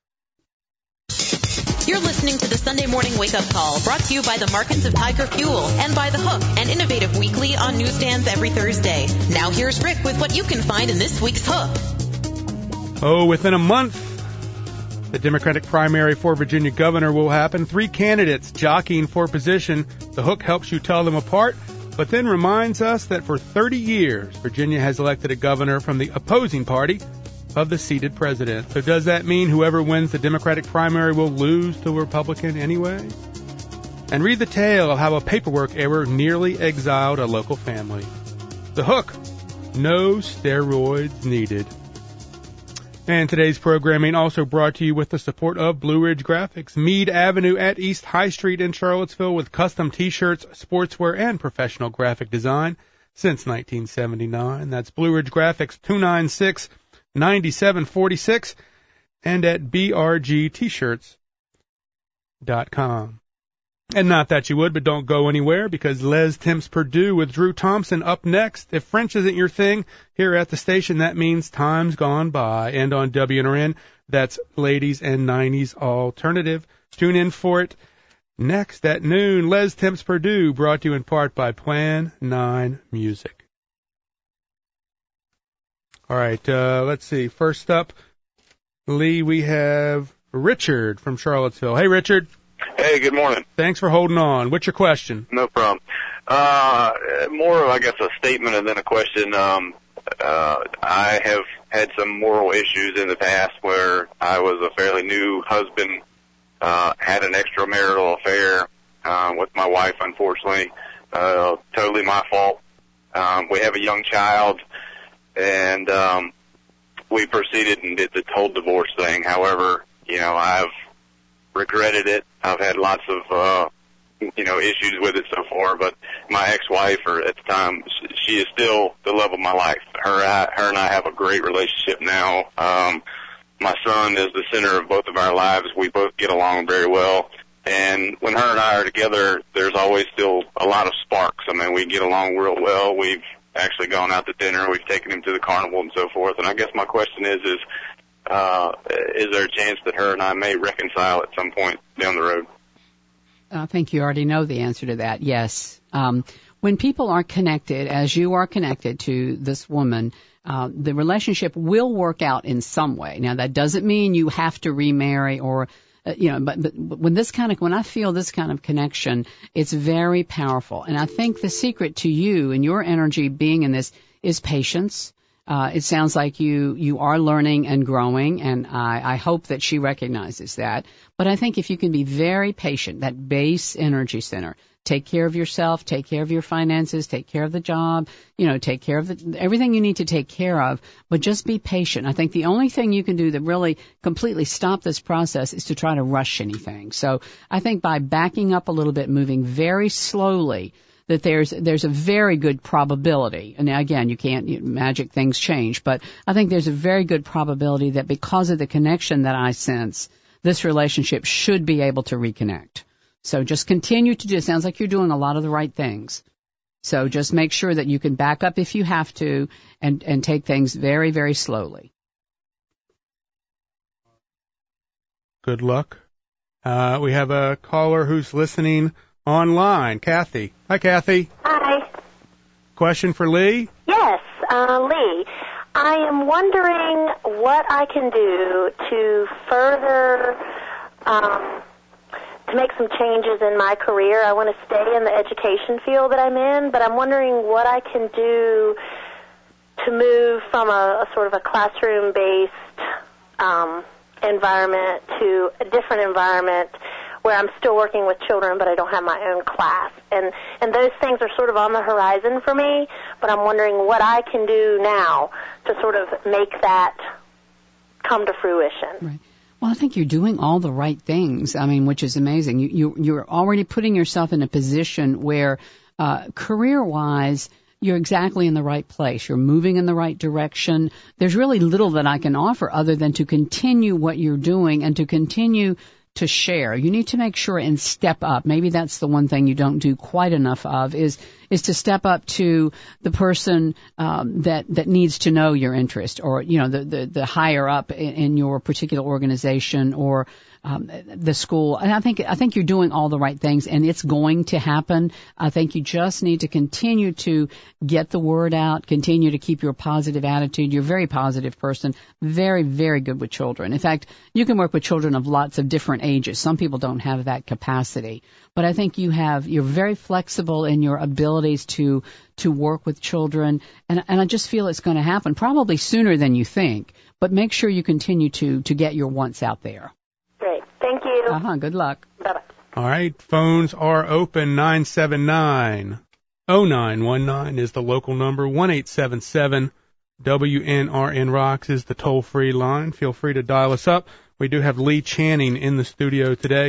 You're listening to the Sunday Morning Wake Up Call, brought to you by the Markins of Tiger Fuel and by The Hook, an innovative weekly on newsstands every Thursday. Now here's Rick with what you can find in this week's Hook. Oh, within a month, the Democratic primary for Virginia governor will happen. Three candidates jockeying for position. The Hook helps you tell them apart, but then reminds us that for thirty years, Virginia has elected a governor from the opposing party of the seated president. So does that mean whoever wins the Democratic primary will lose to a Republican anyway? And read the tale of how a paperwork error nearly exiled a local family. The Hook. No steroids needed. And today's programming also brought to you with the support of Blue Ridge Graphics, Meade Avenue at East High Street in Charlottesville, with custom T-shirts, sportswear, and professional graphic design since nineteen seventy-nine. That's Blue Ridge Graphics, two nine six, nine seven four six, and at b r g t shirts dot com. And not that you would, but don't go anywhere, because Les Temps Purdue with Drew Thompson up next. If French isn't your thing here at the station, that means time's gone by. And on W N R N, that's Ladies and nineties Alternative. Tune in for it next at noon. Les Temps Purdue, brought to you in part by Plan nine Music. All right, uh, let's see. First up, Lee, we have Richard from Charlottesville. Hey, Richard. Hey, good morning. Thanks for holding on. What's your question? No problem. Uh, more of, I guess, a statement and then a question. Um, uh, I have had some moral issues in the past where I was a fairly new husband, uh, had an extramarital affair, uh, with my wife, unfortunately. Uh, totally my fault. Um, we have a young child, and, um, we proceeded and did the whole divorce thing. However, you know, I've regretted it. I've had lots of, uh, you know, issues with it so far, but my ex-wife, or at the time, she is still the love of my life. Her, I, her and I have a great relationship now. Um, my son is the center of both of our lives. We both get along very well. And when her and I are together, there's always still a lot of sparks. I mean, we get along real well. We've actually gone out to dinner. We've taken him to the carnival and so forth. And I guess my question is, is, Uh, is there a chance that her and I may reconcile at some point down the road? I think you already know the answer to that. Yes. Um, when people are connected, as you are connected to this woman, uh, the relationship will work out in some way. Now, that doesn't mean you have to remarry or, uh, you know, but, but when this kind of, when I feel this kind of connection, it's very powerful. And I think the secret to you and your energy being in this is patience. Uh, it sounds like you, you are learning and growing, and I, I hope that she recognizes that. But I think if you can be very patient, that base energy center, take care of yourself, take care of your finances, take care of the job, you know, take care of the, everything you need to take care of, but just be patient. I think the only thing you can do to really completely stop this process is to try to rush anything. So I think by backing up a little bit, moving very slowly, that there's there's a very good probability, and now again, you can't, you, magic things change, but I think there's a very good probability that because of the connection that I sense, this relationship should be able to reconnect. So just continue to do, it sounds like you're doing a lot of the right things. So just make sure that you can back up if you have to, and, and take things very, very slowly. Good luck. Uh, we have a caller who's listening online. Kathy. Hi, Kathy. Hi. Question for Lee? Yes, uh, Lee. I am wondering what I can do to further, um, to make some changes in my career. I want to stay in the education field that I'm in, but I'm wondering what I can do to move from a, a sort of a classroom-based um, environment to a different environment where I'm still working with children, but I don't have my own class. And and those things are sort of on the horizon for me, but I'm wondering what I can do now to sort of make that come to fruition. Right. Well, I think you're doing all the right things. I mean, which is amazing. You, you you're already putting yourself in a position where, uh, career-wise, you're exactly in the right place. You're moving in the right direction. There's really little that I can offer other than to continue what you're doing and to continue to share. You need to make sure and step up. Maybe that's the one thing you don't do quite enough of is is to step up to the person um, that that needs to know your interest, or you know the the, the higher up in, in your particular organization or um, the school. And I think I think you're doing all the right things, and it's going to happen. I think you just need to continue to get the word out, continue to keep your positive attitude. You're a very positive person, very, very good with children. In fact, you can work with children of lots of different ages. Some people don't have that capacity, but I think you have. You're very flexible in your abilities to to work with children, and and I just feel it's going to happen probably sooner than you think. But make sure you continue to to get your wants out there. Great. Thank you. Uh-huh. Good luck. Bye-bye. All right. Phones are open. nine seven nine, oh nine one nine is the local number. one eight seven seven W N R N Rocks is the toll-free line. Feel free to dial us up. We do have Lee Channing in the studio today.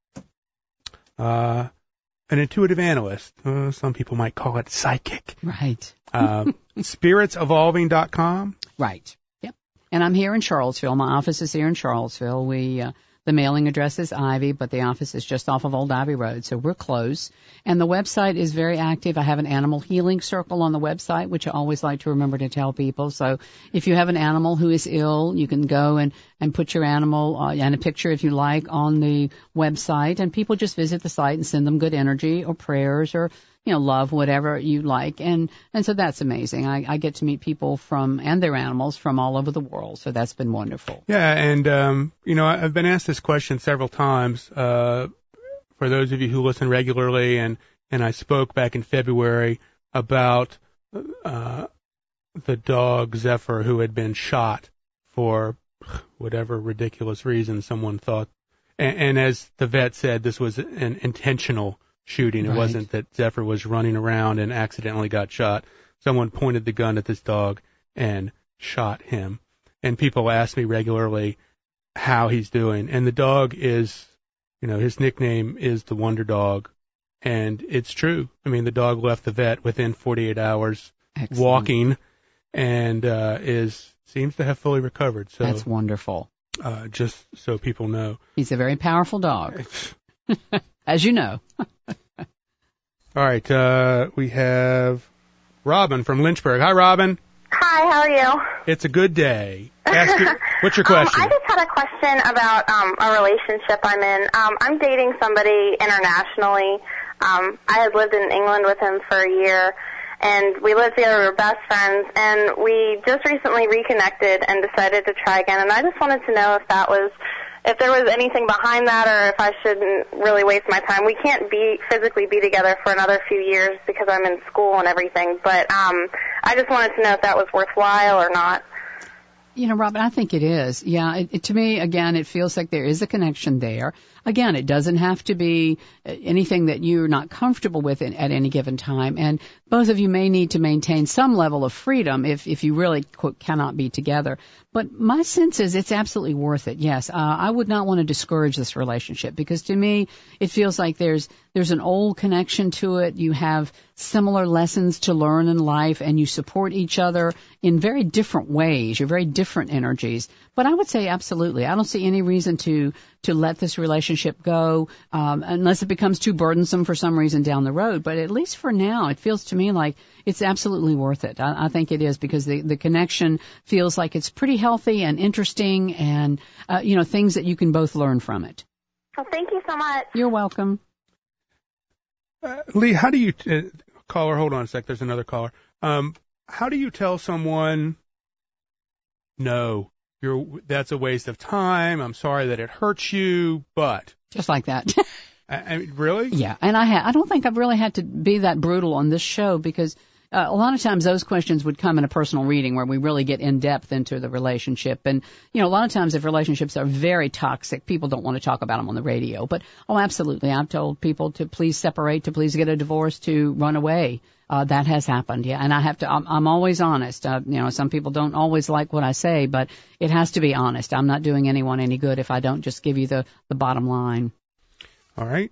Uh, an intuitive analyst. Uh, some people might call it psychic. Right. Uh, spirits evolving dot com. Right. Yep. And I'm here in Charlottesville. My office is here in Charlottesville. We, uh, the mailing address is Ivy, but the office is just off of Old Ivy Road, so we're close. And the website is very active. I have an animal healing circle on the website, which I always like to remember to tell people. So if you have an animal who is ill, you can go and, and put your animal uh, and a picture, if you like, on the website. And people just visit the site and send them good energy or prayers or, you know, love, whatever you like. And, and so that's amazing. I, I get to meet people from, and their animals from all over the world. So that's been wonderful. Yeah. And, um, you know, I've been asked this question several times, uh, for those of you who listen regularly. And, and I spoke back in February about, uh, the dog Zephyr who had been shot for whatever ridiculous reason someone thought. And, and as the vet said, this was an intentional shooting. It Right. wasn't that Zephyr was running around and accidentally got shot. Someone pointed the gun at this dog and shot him. And people ask me regularly how he's doing. And the dog is, you know, his nickname is the Wonder Dog. And it's true. I mean, the dog left the vet within forty-eight hours Excellent. walking and uh, is seems to have fully recovered. So That's wonderful. Uh, just so people know. He's a very powerful dog, as you know. All right, uh, we have Robin from Lynchburg. Hi, Robin. Hi, how are you? It's a good day. Ask your, what's your question? Um, I just had a question about um, a relationship I'm in. Um, I'm dating somebody internationally. Um, I had lived in England with him for a year, and we lived together. We were best friends, and we just recently reconnected and decided to try again. And I just wanted to know if that was, if there was anything behind that, or if I shouldn't really waste my time. We can't be physically be together for another few years because I'm in school and everything. But um, I just wanted to know if that was worthwhile or not. You know, Robin, I think it is. Yeah, it, it, to me, again, it feels like there is a connection there. Again, it doesn't have to be anything that you're not comfortable with in, at any given time. And both of you may need to maintain some level of freedom if, if you really, quote, cannot be together. But my sense is it's absolutely worth it. Yes, uh, I would not want to discourage this relationship because to me, it feels like there's there's an old connection to it. You have similar lessons to learn in life, and you support each other in very different ways. You're very different energies. But I would say absolutely. I don't see any reason to to let this relationship go um, unless it becomes too burdensome for some reason down the road. But at least for now, it feels to me like it's absolutely worth it. I, I think it is because the, the connection feels like it's pretty healthy and interesting and, uh, you know, things that you can both learn from it. Well, thank you so much. You're welcome. Uh, Lee, how do you, uh, caller, hold on a sec, there's another caller. Um, how do you tell someone, no, you're, that's a waste of time, I'm sorry that it hurts you, but. Just like that. I, I mean, really? Yeah, and I ha- I don't think I've really had to be that brutal on this show because, uh, a lot of times those questions would come in a personal reading where we really get in depth into the relationship. And, you know, a lot of times if relationships are very toxic, people don't want to talk about them on the radio. But, oh, absolutely. I've told people to please separate, to please get a divorce, to run away. Uh, that has happened, yeah. And I have to, I'm, I'm always honest. Uh, you know, some people don't always like what I say, but it has to be honest. I'm not doing anyone any good if I don't just give you the, the bottom line. All right.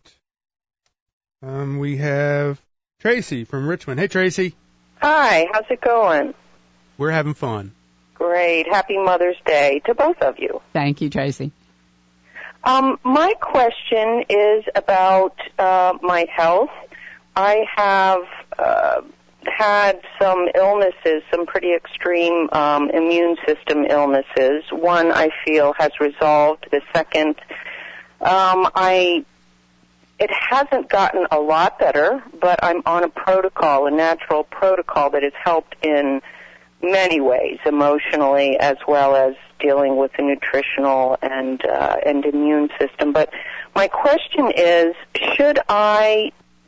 Um, we have Tracy from Richmond. Hey, Tracy. Hi, how's it going? We're having fun. Great. Happy Mother's Day to both of you. Thank you, Tracy. Um, my question is about uh, my health. I have uh, had some illnesses, some pretty extreme um, immune system illnesses. One I feel has resolved. The second, um, I it hasn't gotten a lot better, but I'm on a protocol, a natural protocol that has helped in many ways, emotionally as well as dealing with the nutritional and uh, and immune system. But my question is, should I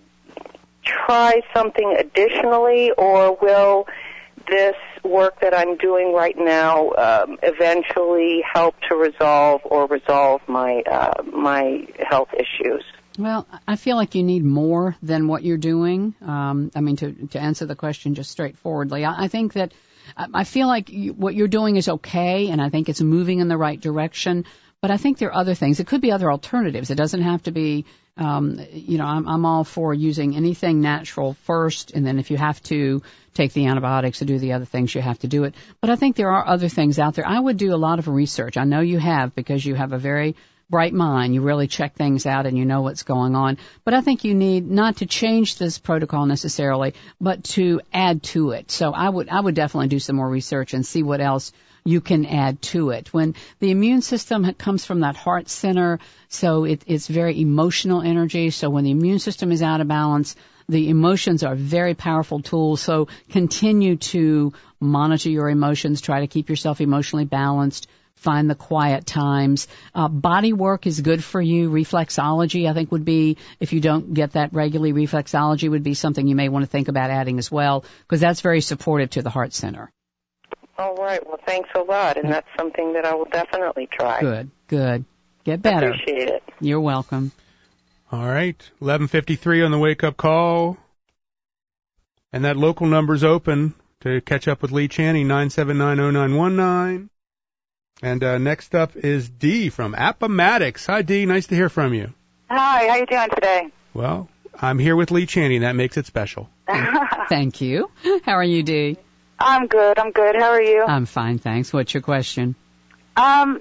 try something additionally, or will this work that I'm doing right now um, eventually help to resolve or resolve my uh, my health issues? Well, I feel like you need more than what you're doing. Um, I mean, to to answer the question just straightforwardly, I, I think that I feel like you, what you're doing is okay, and I think it's moving in the right direction. But I think there are other things. It could be other alternatives. It doesn't have to be, um, you know, I'm, I'm all for using anything natural first, and then if you have to take the antibiotics to do the other things, you have to do it. But I think there are other things out there. I would do a lot of research. I know you have, because you have a very bright mind. You really check things out and you know what's going on. But I think you need not to change this protocol necessarily, but to add to it. So I would, I would definitely do some more research and see what else you can add to it. When the immune system comes from that heart center, so it, it's very emotional energy. So when the immune system is out of balance, the emotions are very powerful tools. So continue to monitor your emotions. Try to keep yourself emotionally balanced. Find the quiet times. Uh, body work is good for you. Reflexology, I think, would be, if you don't get that regularly, reflexology would be something you may want to think about adding as well, because that's very supportive to the heart center. All right. Well, thanks a lot, and that's something that I will definitely try. Good, good. Get better. I appreciate it. You're welcome. All right. eleven fifty-three on the wake-up call. And that local number's open to catch up with Lee Chaney, nine seven nine oh nine one nine. And uh, next up is Dee from Appomattox. Hi, Dee. Nice to hear from you. Hi. How you doing today? Well, I'm here with Lee Chaney. That makes it special. Thank you. How are you, Dee? I'm good. I'm good. How are you? I'm fine, thanks. What's your question? Um,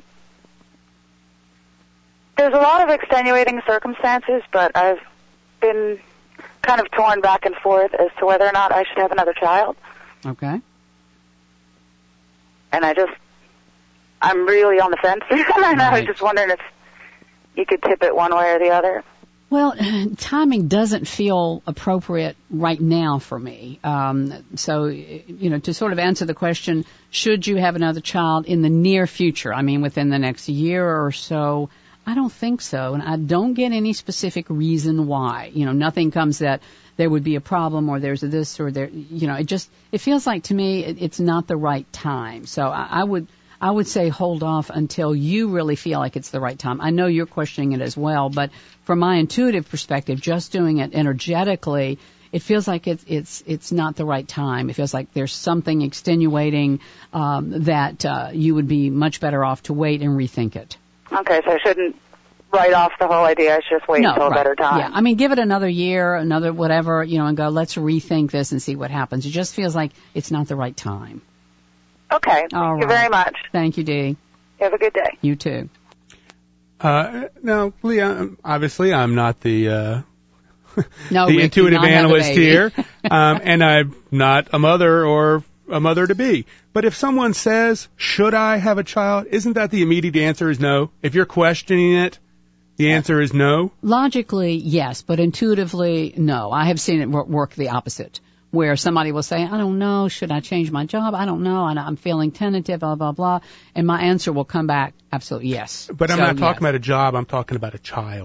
there's a lot of extenuating circumstances, but I've been kind of torn back and forth as to whether or not I should have another child. Okay. And I just, I'm really on the fence. And right. I was just wondering if you could tip it one way or the other. Well, timing doesn't feel appropriate right now for me. Um, so, you know, to sort of answer the question, should you have another child in the near future? I mean, within the next year or so, I don't think so. And I don't get any specific reason why. You know, nothing comes that there would be a problem or there's a this or there, you know, it just, it feels like to me it, it's not the right time. So I, I would, I would say hold off until you really feel like it's the right time. I know you're questioning it as well, but from my intuitive perspective, just doing it energetically, it feels like it's it's it's not the right time. It feels like there's something extenuating um, that uh, you would be much better off to wait and rethink it. Okay, so I shouldn't write off the whole idea. I should just wait no, until right. a better time. Yeah, I mean, give it another year, another whatever, you know, and go, let's rethink this and see what happens. It just feels like it's not the right time. Okay. All Thank right. you very much. Thank you, Dee. Have a good day. You too. Uh, now, Leah, obviously I'm not the, uh, no, the Rick, intuitive analyst here, um, and I'm not a mother or a mother-to-be. But if someone says, should I have a child, isn't that the immediate answer is no? If you're questioning it, the answer is no? Logically, yes, but intuitively, no. I have seen it work the opposite, where somebody will say, I don't know, should I change my job? I don't know, I'm feeling tentative, blah, blah, blah. And my answer will come back, absolutely yes. But I'm so, not talking yes. about a job, I'm talking about a child.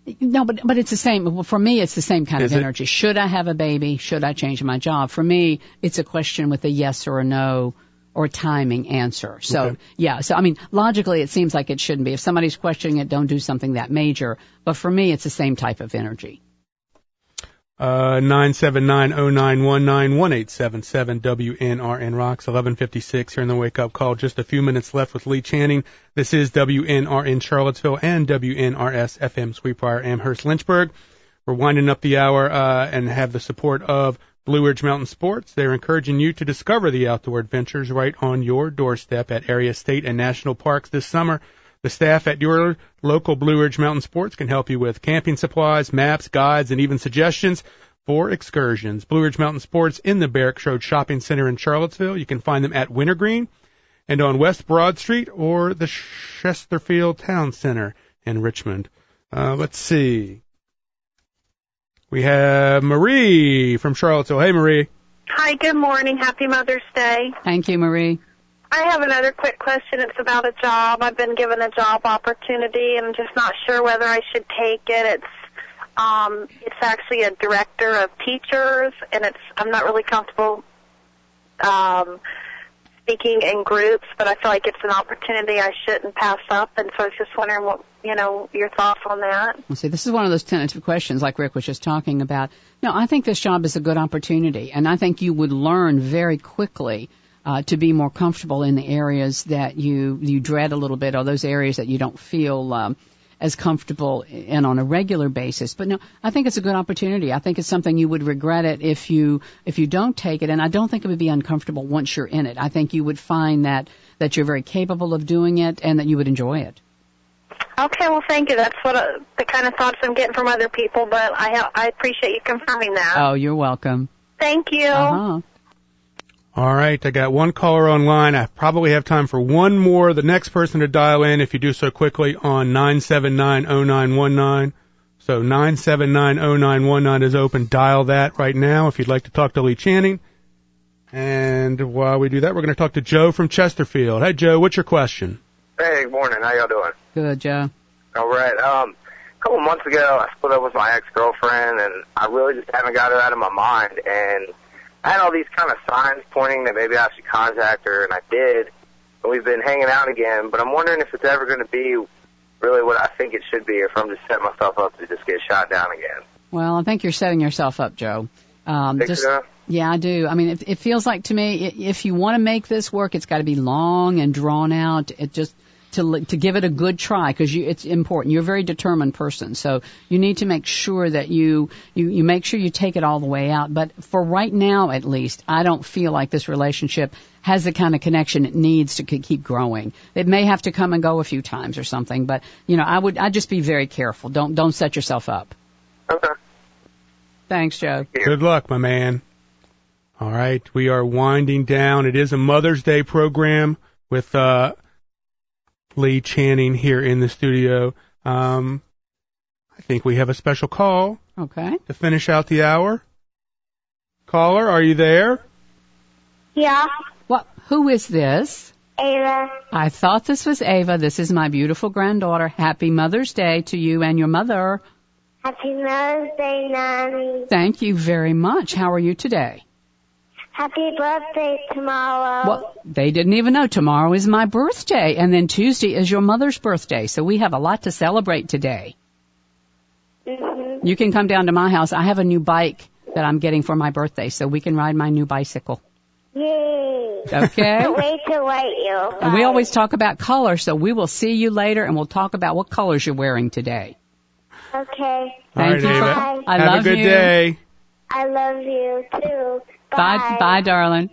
No, but but it's the same. Well, for me, it's the same kind Is of it? energy. Should I have a baby? Should I change my job? For me, it's a question with a yes or a no or a timing answer. So, Okay. yeah. So, I mean, logically, it seems like it shouldn't be. If somebody's questioning it, don't do something that major. But for me, it's the same type of energy. Uh, nine seven nine oh nine one nine, one eight seven seven W N R N Rocks, eleven fifty-six here in the Wake Up Call. Just a few minutes left with Lee Channing. This is W N R N Charlottesville and W N R S F M Sweetbriar Amherst Lynchburg. We're winding up the hour uh, and have the support of Blue Ridge Mountain Sports. They're encouraging you to discover the outdoor adventures right on your doorstep at area state and national parks this summer. The staff at your local Blue Ridge Mountain Sports can help you with camping supplies, maps, guides, and even suggestions for excursions. Blue Ridge Mountain Sports in the Barracks Road Shopping Center in Charlottesville. You can find them at Wintergreen and on West Broad Street or the Chesterfield Town Center in Richmond. Uh, let's see. We have Marie from Charlottesville. Hey, Marie. Hi, good morning. Happy Mother's Day. Thank you, Marie. I have another quick question. It's about a job. I've been given a job opportunity, and I'm just not sure whether I should take it. It's um, it's actually a director of teachers, and it's I'm not really comfortable um, speaking in groups, but I feel like it's an opportunity I shouldn't pass up, and so I was just wondering what you know your thoughts on that. Well, see, this is one of those tentative questions like Rick was just talking about. No, I think this job is a good opportunity, and I think you would learn very quickly Uh, to be more comfortable in the areas that you you dread a little bit, or those areas that you don't feel um, as comfortable in on a regular basis. But no, I think it's a good opportunity. I think it's something you would regret it if you if you don't take it, and I don't think it would be uncomfortable once you're in it. I think you would find that that you're very capable of doing it and that you would enjoy it. Okay, well, thank you. That's what uh, the kind of thoughts I'm getting from other people, but I ha- I appreciate you confirming that. Oh, you're welcome. Thank you. Uh-huh. All right, I got one caller online. I probably have time for one more. The next person to dial in, if you do so quickly, on nine seven nine oh nine one nine. So nine seven nine oh nine one nine is open. Dial that right now if you'd like to talk to Lee Channing. And while we do that, we're going to talk to Joe from Chesterfield. Hey, Joe, what's your question? Hey, good morning. How y'all doing? Good, Joe. All right. Um, a couple months ago, I split up with my ex-girlfriend, and I really just haven't got her out of my mind. And I had all these kind of signs pointing that maybe I should contact her, and I did. And we've been hanging out again, but I'm wondering if it's ever going to be really what I think it should be, or if I'm just setting myself up to just get shot down again. Well, I think you're setting yourself up, Joe. Um, Think just, so? Yeah, I do. I mean, it, it feels like to me, i if you want to make this work, it's got to be long and drawn out. It just to to give it a good try, because you it's important. You're a very determined person, so you need to make sure that you, you you make sure you take it all the way out. But for right now, at least, I don't feel like this relationship has the kind of connection it needs to keep growing. It may have to come and go a few times or something, but you know, I would I'd just be very careful. Don't don't set yourself up. Okay. Thanks, Joe. Good luck, my man. All right, we are winding down. It is a Mother's Day program with uh, Lee Channing here in the studio. Um, I think we have a special call. Okay. To finish out the hour. Caller, are you there? Yeah. What? Who is this? Ava. I thought this was Ava. This is my beautiful granddaughter. Happy Mother's Day to you and your mother. Happy Mother's Day, Nanny. Thank you very much. How are you today? Happy birthday tomorrow. Well, they didn't even know tomorrow is my birthday, and then Tuesday is your mother's birthday, so we have a lot to celebrate today. Mm-hmm. You can come down to my house. I have a new bike that I'm getting for my birthday, so we can ride my new bicycle. Yay. Okay. Can't wait to wait you. And we always talk about color, so we will see you later, and we'll talk about what colors you're wearing today. Okay. Thank right, you. Ava. For, I have love a good you. day. I love you, too. Bye. Bye, bye, darling.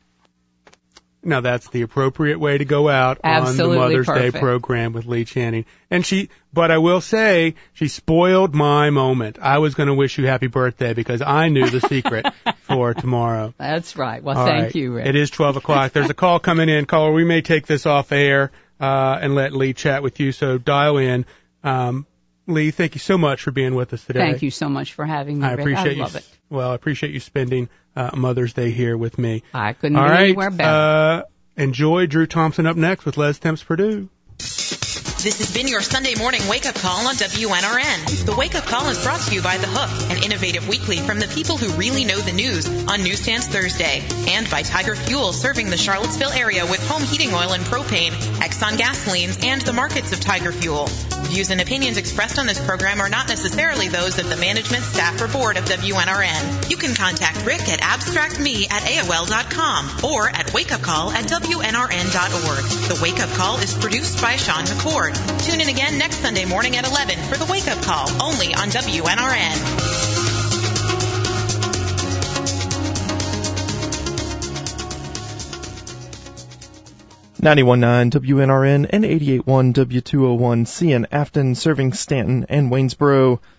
Now that's the appropriate way to go out Absolutely on the Mother's perfect. Day program with Lee Channing. And she, but I will say, she spoiled my moment. I was going to wish you happy birthday because I knew the secret for tomorrow. That's right. Well, All thank right. you, Rick. It is twelve o'clock. There's a call coming in. Caller, we may take this off air uh, and let Lee chat with you, so dial in. Um, Lee, thank you so much for being with us today. Thank you so much for having me, I Rick. appreciate I you. love it. Well, I appreciate you spending uh, Mother's Day here with me. I couldn't All be right, anywhere better. Uh, enjoy Drew Thompson up next with Les Temps Purdue. This has been your Sunday morning wake-up call on W N R N. The wake-up call is brought to you by The Hook, an innovative weekly from the people who really know the news on Newsstands Thursday, and by Tiger Fuel, serving the Charlottesville area with home heating oil and propane, Exxon gasolines, and the markets of Tiger Fuel. Views and opinions expressed on this program are not necessarily those of the management, staff, or board of W N R N. You can contact Rick at abstractme at A O L dot com or at wakeupcall at W N R N dot org. The Wake Up Call is produced by Sean McCord. Tune in again next Sunday morning at eleven for the Wake Up Call, only on W N R N. ninety-one point nine W N R N and eighty-eight point one W two oh one C N Afton, serving Stanton and Waynesboro.